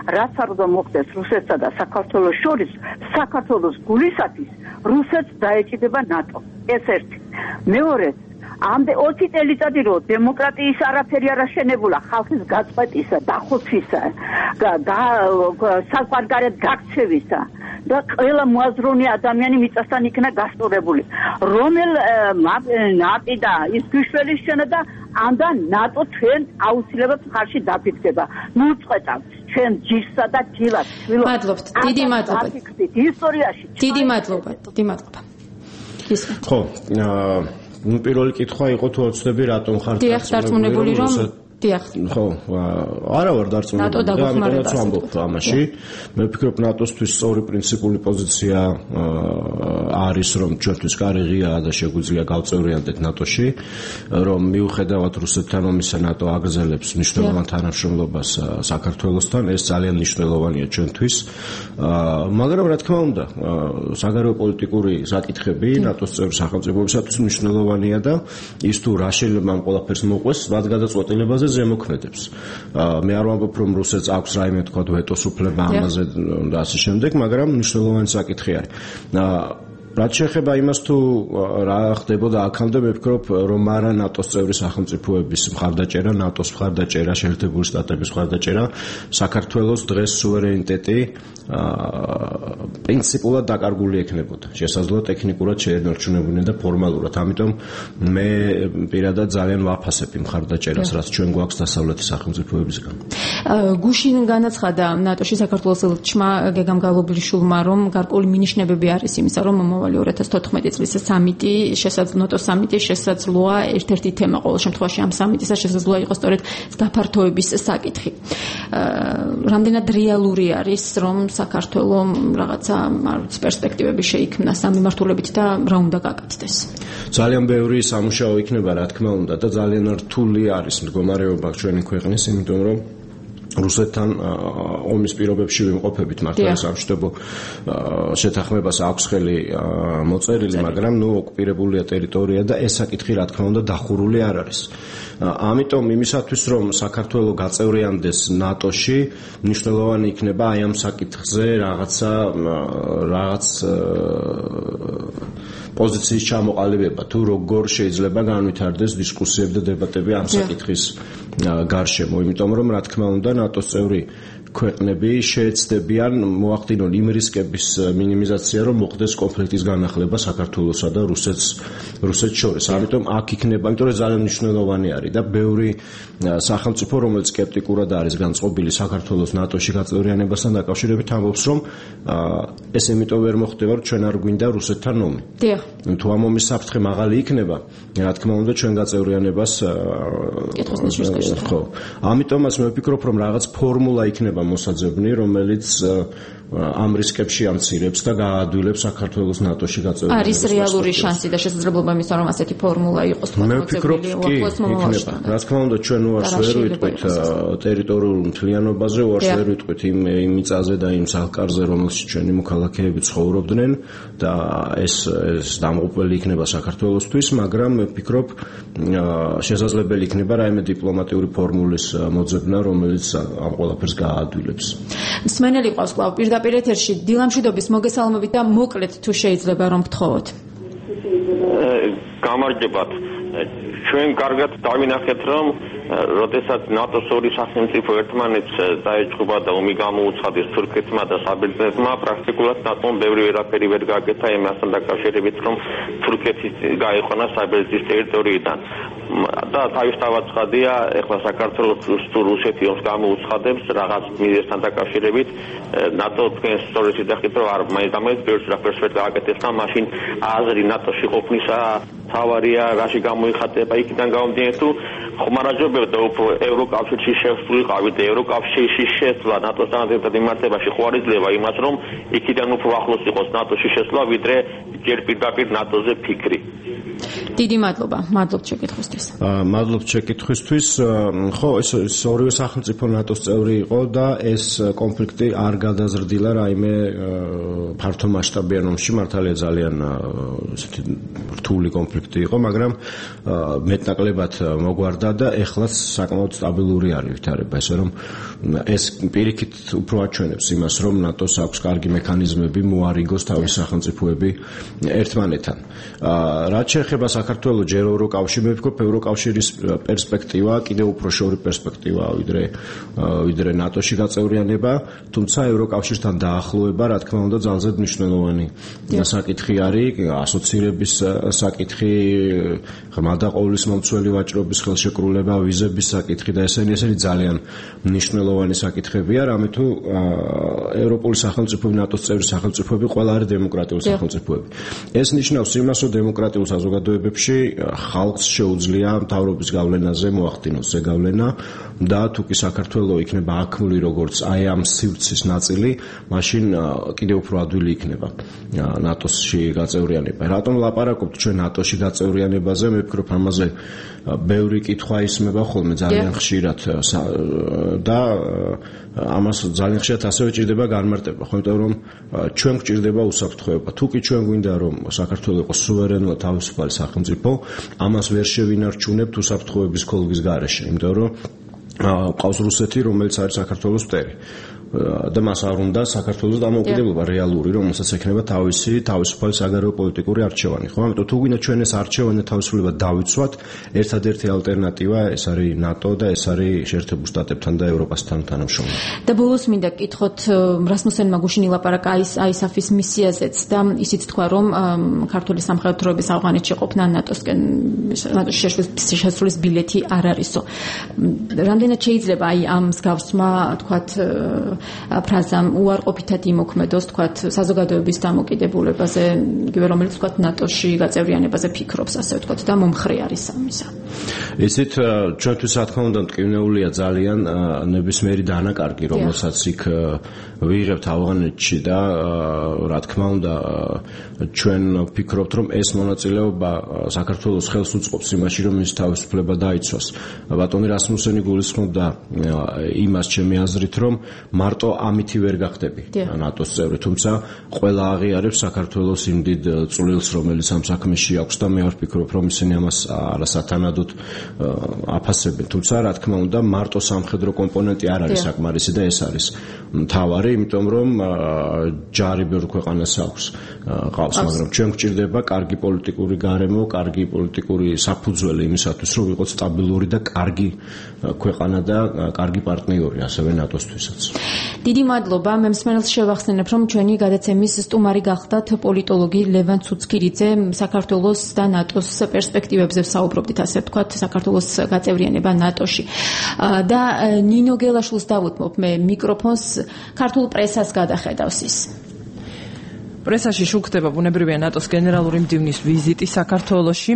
რაც არ უნდა მოხდეს რუსეთსა და საქართველოს შორის, საქართველოს გულისათვის რუსეთს დაეჭიდება ნატო. ეს ერთი. მეორე, ამდე 20 წელიწადი რო დემოკრატიის არაფერი არ აშენებულა, ხალხის გაწყვეტისა, დახოცვისა და საზღვარგარეთ გაქცევისა და ყველა მოაზროვნე ადამიანი მიწასთან იქნა გასწორებული. რომელ ნატი და ის გვიშველის შენა და ამდან ნატო ჩვენ აუცილებლად ხარში დაფიქრდება. ნუ წყვეტავთ ჩვენ ჯიშსა და ჯილას. მადლობთ, დიდი მადლობა. ისტორიაში. დიდი მადლობა, დიდი მადლობა. ხო, პირველი კითხვა იყო თუ ოცნები რატომ ხარ დარწმუნებული რომ დიახ. ხო, არა ვარ დარწმუნებული, ამიტომაც ვამბობ ამაში. მე ვფიქრობ ნატოსთვის სწორი პრინციპული პოზიცია არის, რომ ჩვენთვის კარი ღიაა და შეგვიძლია გავწევრიანდეთ ნატოში, რომ მიუხედავად რუსეთთან ომისა ნატო აგრძელებს მნიშვნელოვან თანამშრომლობას საქართველოსთან, ეს ძალიან მნიშვნელოვანია ჩვენთვის. მაგრამ რა თქმა უნდა, საგარეო პოლიტიკური საკითხები ნატოს წევრ სახელმწიფოებისათვის მნიშვნელოვანია და ის თუ რა შეიძლება ამ ყველაფერს მოყვეს, რაც გადაწყვეტილებაზე ზემოქმედებს. მე არ ვამბობ, რომ რუსეთს აქვს რაიმე თქვა ვეტოს უფლება ამაზე და ასე შემდეგ, მაგრამ მნიშვნელოვანი საკითხი არის. რაც შეეხება იმას თუ რა ხდებოდა აქამდე, მე ვფიქრობ, რომ არა ნატოს წევრი სახელმწიფოების მხარდაჭერა, ნატოს მხარდაჭერა, შეერთებული შტატების მხარდაჭერა, საქართველოს დღეს სუვერენიტეტი პრინციპულად დაკარგული ექნებოდა. შესაძლოა ტექნიკურად შეენარჩუნებოდნენ და ფორმალურად. ამიტომ მე პირადად ძალიან ვაფასებ იმ მხარდაჭერას, რაც ჩვენ გვაქვს დასავლეთის სახელმწიფოებისგან. გუშინ განაცხადა ნატოში საქართველოს ელჩმა გეგამ გალობლიშვილმა, რომ გარკვეული მინიშნებები არის იმისა, რომ 2014 წლის სამიტი, ნატოს სამიტი შესაძლოა ერთ-ერთი თემა ყოველ შემთხვევაში ამ სამიტისა შესაძლოა იყოს სწორედ გაფართოების საკითხი. რამდენად რეალური არის, რომ საქართველოს რაღაცა პერსპექტივები შეიქმნას ამ მიმართულებით და რა უნდა გაკეთდეს? ძალიან ბევრი სამუშაო იქნება, რა თქმა უნდა, და ძალიან რთული არის მდგომარეობა ჩვენი ქვეყნის, იმიტომ რომ რუსეთთან ომის პირობებში ვიმყოფებით მართლა სამშვიდობო შეთანხმებას აქვს ხელი მოწერილი, მაგრამ ოკუპირებულია ტერიტორია და ეს საკითხი რა თქმა უნდა დახურული არ არის. ამიტომ იმისათვის რომ საქართველოს გაწევრიანდეს ნატოში, მნიშვნელოვანი იქნება აი ამ საკითხზე რაღაც პოზიციის ჩამოყალიბება, თუ როგორ შეიძლება განვითარდეს დისკუსიები და დებატები ამ საკითხის გარშემო, იმიტომ რომ რა თქმა უნდა ნატოს წევრი ქვეყნები შეეცდებიან მოახდინონ იმ რისკების მინიმიზაცია, რომ მოხდეს კონფლიქტის განახლება საქართველოსა და რუსეთს შორის. ამიტომ აქ იქნება, იმიტომ რომ ძალიან მნიშვნელოვანი არის და ბევრი სახელმწიფო, რომელიც სკეპტიკურად არის განწყობილი საქართველოს ნატოში გაწევრიანებასთან დაკავშირებით, ამბობს, რომ ეს იმიტომ ვერ მოხდება, რომ ჩვენ არ გვინდა რუსეთთან ომი. თუ ამ ომის საფრთხე მაღალი იქნება, რა თქმა უნდა ჩვენ გაწევრიანებას ხო. ამიტომაც მე ვფიქრობ, რომ რაღაც ფორმულა იქნება მოსაძებნი, რომელიც ამ რისკებში ამცირებს და გაადვილებს საქართველოს ნატოში გაწევრიანებას. არის რეალური შანსი და შესაძლებლობა იმისა, რომ ასეთი ფორმულა იყოს თქვა მოწესრიგებული უახლოეს მომავალში. რა თქმა უნდა, ჩვენ უარს ვერ ვიტყვით ტერიტორიულ მთლიანობაზე, უარს ვერ ვიტყვით იმ მიწაზე და იმ სალკარზე, რომელშიც ჩვენი მოქალაქეები ცხოვრობდნენ და ეს დამღუპველი იქნება საქართველოსთვის, მაგრამ მე ვფიქრობ, შესაძლებელი იქნება რაიმე დიპლომატიური ფორმულის მოძებნა, რომელიც ამ ყველაფერს გააადვილებს. მსმენელი ყავს კვლავ პირდაპირ ეთერში, დილამშვიდობის მოგესალმებით და მოკლედ თუ შეიძლება რომ გთხოვოთ. გამარჯობათ. ჩვენ კარგად დავინახეთ, რომ როდესაც ნატოს ორი სახელმწიფო ერთმანეთს დაეჭხობა და ომი გამოუცხადეს თურქეთმა და საბერძნეთმა, პრაქტიკულად ნატომ ბევრი ვერაფერი ვერ გააკეთა იმასთან დაკავშირებით, რომ თურქეთი გაიყვანა საბერძნის ტერიტორიიდან. და თავისთავად ცხადია, ეხლა საქართველოს თუ რუსეთი ომს გამოუცხადებს რაღაც მიზეზთან დაკავშირებით, ნატო თქვენს სწორედ იდახით, რომ არ მაინც ბევრს რაფერს ვერ გააკეთეს და მაშინ აზრი ნატოში ყოფნისა თავარია, რაში გამოიხატება იქიდან გამომდინარე, თუ ხომარაჯობებდა უფრო ევროკავშირში შევსულიყავით და ევროკავშირში შესვლა ნატოს თანამდებობად მიმართებაში ხო არ იძლევა იმას, რომ იქიდან უფრო ახლოს იყოს ნატოში შესვლა, ვიდრე ჯერ პირდაპირ ნატოზე ფიქრი. დიდი მადლობა. მადლობთ შეკითხვისთვის. მადლობთ შეკითხვისთვის. ხო, ეს ორივე სახელმწიფო ნატოს წევრი იყო და ეს კონფლიქტი არ გადაზრდილა რაიმე ფართო მასშტაბიან ომში, მართალია ძალიან ესეთი რთული კონფლიქტი იყო, მაგრამ მეტნაკლებად მოგვარდა მოხდა და ეხლაც საკმაოდ სტაბილური არის ვითარება, ესე რომ ეს პირიქით უფრო აჩვენებს იმას, რომ ნატოს აქვს კარგი მექანიზმები მოარიგოს თავის სახელმწიფოები ერთმანეთთან. რაც შეეხება საქართველოს ჯერ ევროკავშირს, მე ვფიქრობ ევროკავშირის პერსპექტივა კიდევ უფრო შორი პერსპექტივაა ვიდრე ნატოში გაწევრიანება, თუმცა ევროკავშირთან დაახლოება, რა თქმა უნდა, ძალზედ მნიშვნელოვანი საკითხი არის, ასოცირების საკითხი, ღრმა და ყოვლის მომცველი ვაჭრობის ხელშეკრულება, ვიზების საკითხი და ესენი ძალიან მნიშვნელოვანი საკითხებია, რამე თუ ევროპული სახელმწიფოები, ნატოს წევრი სახელმწიფოები ყველა არის დემოკრატიული სახელმწიფოები. ეს ნიშნავს იმას, რომ დემოკრატიულ საზოგადოებებში ხალხს შეუძლია მთავრობის გავლენაზე მოახდინოს ზეგავლენა და თუ კი საქართველოს იქნება აქმული როგორც აი ამ სივრცის ნაწილი, მაშინ კიდევ უფრო ადვილი იქნება ნატოსში გაწევრიანება. რატომ ლაპარაკობთ ჩვენ ნატოში გაწევრიანებაზე? მე ვფიქრობ ამაზე ბევრი კითხვა ისმება ხოლმე ძალიან ხშირად და ამას ძალიან ხშირად ასევე ჭირდება განმარტება, ხო, იმიტომ რომ ჩვენ გვჭირდება უსაფრთხოება. თუ კი ჩვენ გვინდა რომ საქართველოს იყოს სუვერენულად თავისუფალი სახელმწიფო, ამას ვერ შევინარჩუნებთ უსაფრთხოების ქოლგის გარეშე, იმიტომ რომ ყავს რუსეთი, რომელიც არის საქართველოს მტერი. და მას არ უნდა საქართველოს დამოუკიდებლობა რეალური, რომელსაც ექნება თავისი თავისუფალი საგარეო პოლიტიკური არჩევანი, ხო? ამიტომ თუ გვინდა ჩვენ ეს არჩევანი თავისუფლება დავიცვათ, ერთადერთი ალტერნატივა ეს არის ნატო და ეს არის შეერთებულ შტატებთან და ევროპასთან თანამშრომლობა. და ბოლოს მინდა გკითხოთ, რასმუსენმა გუშინ ილაპარაკა ISAF-ის მისიაზეც და ისიც თქვა, რომ ქართული სამხედროების ავღანეთში ყოფნა ნატოსკენ შესვლის ბილეთი არ არისო. რამდენად შეიძლება აი ამ მსგავსმა, თქვათ, ფრაზამ უარყოფითად იმოქმედოს, თქვათ, საზოგადოების დამოკიდებულებაზე, იგივე რომელიც თქვათ ნატოში გაწევრიანებაზე ფიქრობს, ასე ვთქვათ, და მომხრე არის ამისა. ისეთ ჩვენთვის რა თქმა უნდა მტკივნეულია ძალიან ნებისმიერი დანაკარგი, რომელსაც იქ ვიღებთ ავღანეთში და რა თქმა უნდა ჩვენ ვფიქრობთ, რომ ეს მონაწილეობა საქართველოს ხელს უწყობს იმაში, რომ ის თავისუფლება დაიცვას. ბატონი რასმუსენი გულისხმობდა იმას ჩემი აზრით, რომ მარტო ამითი ვერ გახდები ნატოს წევრი, თუმცა ყველა აღიარებს საქართველოს იმ დიდ წვლილს, რომელიც ამ საქმეში აქვს და მე ვფიქრობ, რომ ისინი ამას არასათანადოდ აფასებენ. თუმცა რა თქმა უნდა მარტო სამხედრო კომპონენტი არ არის საკმარისი და ეს არის მთავარი, იმიტომ რომ ჯარი ბევრ ქვეყანას აქვს ყავს, მაგრამ ჩვენ გვჭირდება კარგი პოლიტიკური გარემო, კარგი პოლიტიკური საფუძველი იმისათვის, რომ ვიყოთ სტაბილური და კარგი ქვეყანა და კარგი პარტნიორი ასევე ნატოსთვისაც. დიდი მადლობა. მე მსმენელს შევახსენებ, რომ ჩვენი გადაცემის სტუმარი გახდათ პოლიტოლოგი ლევან ცუცქირიძე, საქართველოს და ნატოს პერსპექტივებზე საუბრობდით, ასე ვთქვათ, საქართველოს გაწევრიანება ნატოში. და ნინო გელაშვილს დავუთმობ მე მიკროფონს, ქართულ პრესას გადახედავს ის. პრესაში შუქდება ბუნებრივია ნატოს გენერალური მდივნის ვიზიტი საქართველოში.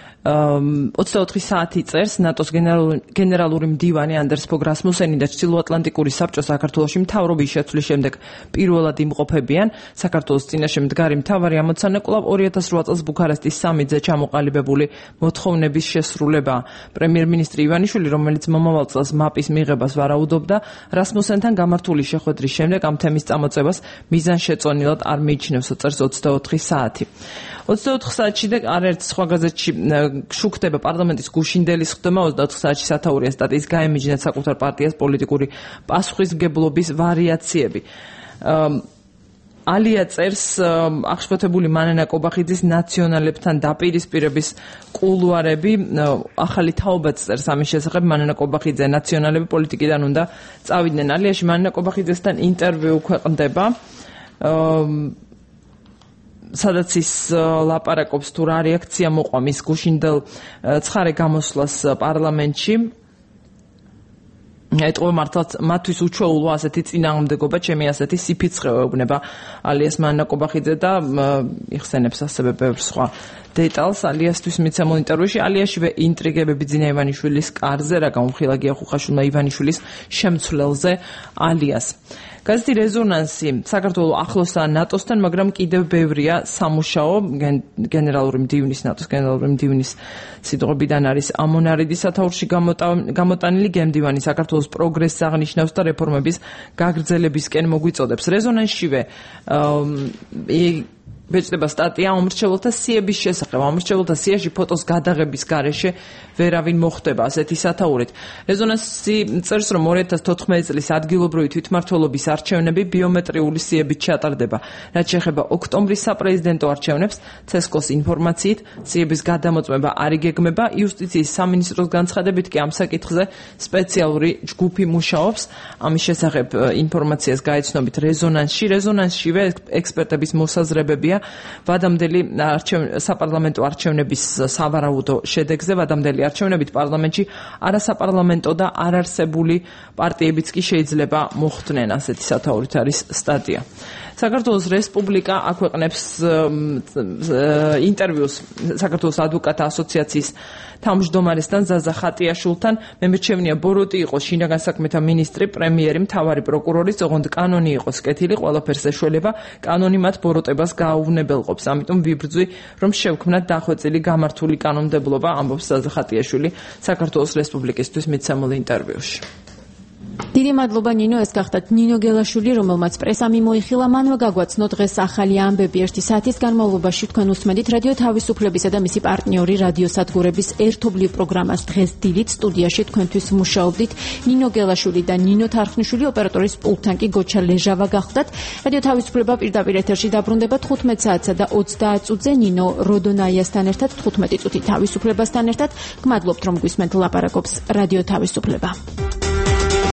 24 საათი წერს ნატოს გენერალური მდივანი ანდერს ფოგ რასმუსენი და ჩრდილოატლანტიკური საბჭო საქართველოში მთავრობის შეცვლის შემდეგ პირველად იმყოფებიან. საქართველოს წინაშე მდგარი მთავარი ამოცანა კვლავ 2008 წელს ბუქარესტის სამიტზე ჩამოყალიბებული მოთხოვნების შესრულება. პრემიერ-მინისტრი ივანიშვილი, რომელიც მომავალ წელს მაპის მიღებას ვარაუდობდა, რასმუსენთან გამართული შეხვედრის შემდეგ ამ თემის წამოწევას მიზანშეწონილად არ მიიჩნევს, წერს 24 საათი. 24 საათში და არაერთ სხვა გაზეთში შუქდება პარლამენტის გუშინდელის ხდომა 24 საათში სათაურია სტატიის გაემიჯნეთ საკუთარ პარტიას პოლიტიკური პასუხისმგებლობის ვარიაციები. ალია წერს აღშფოთებული მანენა კობახიძის ნაციონალებთან დაპირისპირების კულუარები, ახალი თაობაც წერს ამის შესახებ, მანენა კობახიძე ნაციონალები პოლიტიკიდან უნდა წავიდნენ. ალიაში მანენა კობახიძესთან ინტერვიუ ქვეყნდება, სადაც ის ლაპარაკობს თუ რა რეაქცია მოყვა მის გუშინდელ ცხარე გამოსვლას პარლამენტში. ეტყობა მართლაც მათთვის უჩვეულო ასეთი წინააღმდეგობა, ჩემი ასეთი სიფიცხე ეუბნება ალიას მანენა კობახიძე და იხსენებს ასევე ბევრ სხვა დეტალს ალიასთვის მიცემულ ინტერვიუში. ალიაშივე ინტრიგები ბიძინა ივანიშვილის კარზე, რა გამხილაგია ხუხაშვილმა ივანიშვილის შემცვლელზე ალიას. გაზეთი რეზონანსი საქართველოს ახლოსაა ნატოსთან, მაგრამ კიდევ ბევრია სამუშაო. გენერალური მდივნის, ნატოს გენერალური მდივნის სიტყვებიდან არის ამონარიდი სათაურში გამოტანილი. გემდივანი საქართველოს პროგრესს აღნიშნავს და რეფორმების გაგრძელებისკენ მოგვიწოდებს. რეზონანსშივე ბეჭდება სტატია ამორჩეულთა სიების შესახებ. ამორჩეულთა სიაში ფოტოს გადაღების გარეშე ვერავინ მოხდება ასეთი სათაურით. რეზონანსი წერს, რომ 2014 წლის ადგილობრივი თვითმმართველობის არჩევნები ბიომეტრიული სიებით ჩატარდება. რაც შეეხება ოქტომბრის საპრეზიდენტო არჩევნებს, ცესკოს ინფორმაციით, სიების გადამოწმება არ იგეგმება. იუსტიციის სამინისტროს განცხადებით კი ამ საკითხზე სპეციალური ჯგუფი მუშაობს. ამის შესახებ ინფორმაციას გაეცნობით რეზონანსშივე ექსპერტების მოსაზრებებია ვადამდელი საპარლამენტო არჩევნების სავარაუდო შედეგზე. ვადამდელი არჩევნებით პარლამენტში არასაპარლამენტო და არარსებული პარტიებიც კი შეიძლება მოხვდნენ, ასეთი სათაურით არის სტატია. საქართველოს რესპუბლიკა აქვეყნებს ინტერვიუს საქართველოს ადვოკატთა ასოციაციის თავმჯდომარესთან ზაზა ხატიაშვილთან. მე მერჩევნია ბოროტი იყოს შინაგან საქმეთა მინისტრი, პრემიერი, მთავარი პროკურორი, ოღონდ კანონი იყოს კეთილი, ყველაფერს ეშველება, კანონი მათ ბოროტებას გააუვნებელყოფს. ამიტომ ვიბრძვი, რომ შევქმნათ დახვეწილი გამართული კანონმდებლობა, ამბობს ზაზა ხატიაშვილი საქართველოს რესპუბლიკისთვის მიცემულ ინტერვიუში. დიდი მადლობა ნინო, ეს გახდათ ნინო გელაშვილი, რომელმაც პრესა მიმოიხილა. მანვე გაგვაცნო დღეს ახალი ამბები 1 საათის განმავლობაში. თქვენ უსმენთ რადიო თავისუფლებისა და მისი პარტნიორი რადიოსადგურების ერთობლივ პროგრამას დღეს დილით. სტუდიაში თქვენთვის მუშაობდით ნინო გელაშვილი და ნინო თარხნიშვილი, ოპერატორის პულტთან კი გოჩა ლეჟავა გახდათ. რადიო თავისუფლება პირდაპირ ეთერში დაბრუნდება 15 საათსა და 30 წუთზე ნინო როდონაიასთან ერთად, 15 წუთი თავისუფლებასთან ერთად. გმადლობთ, რომ გვისმენთ ლაპარაკობს რადიო თავისუფლება.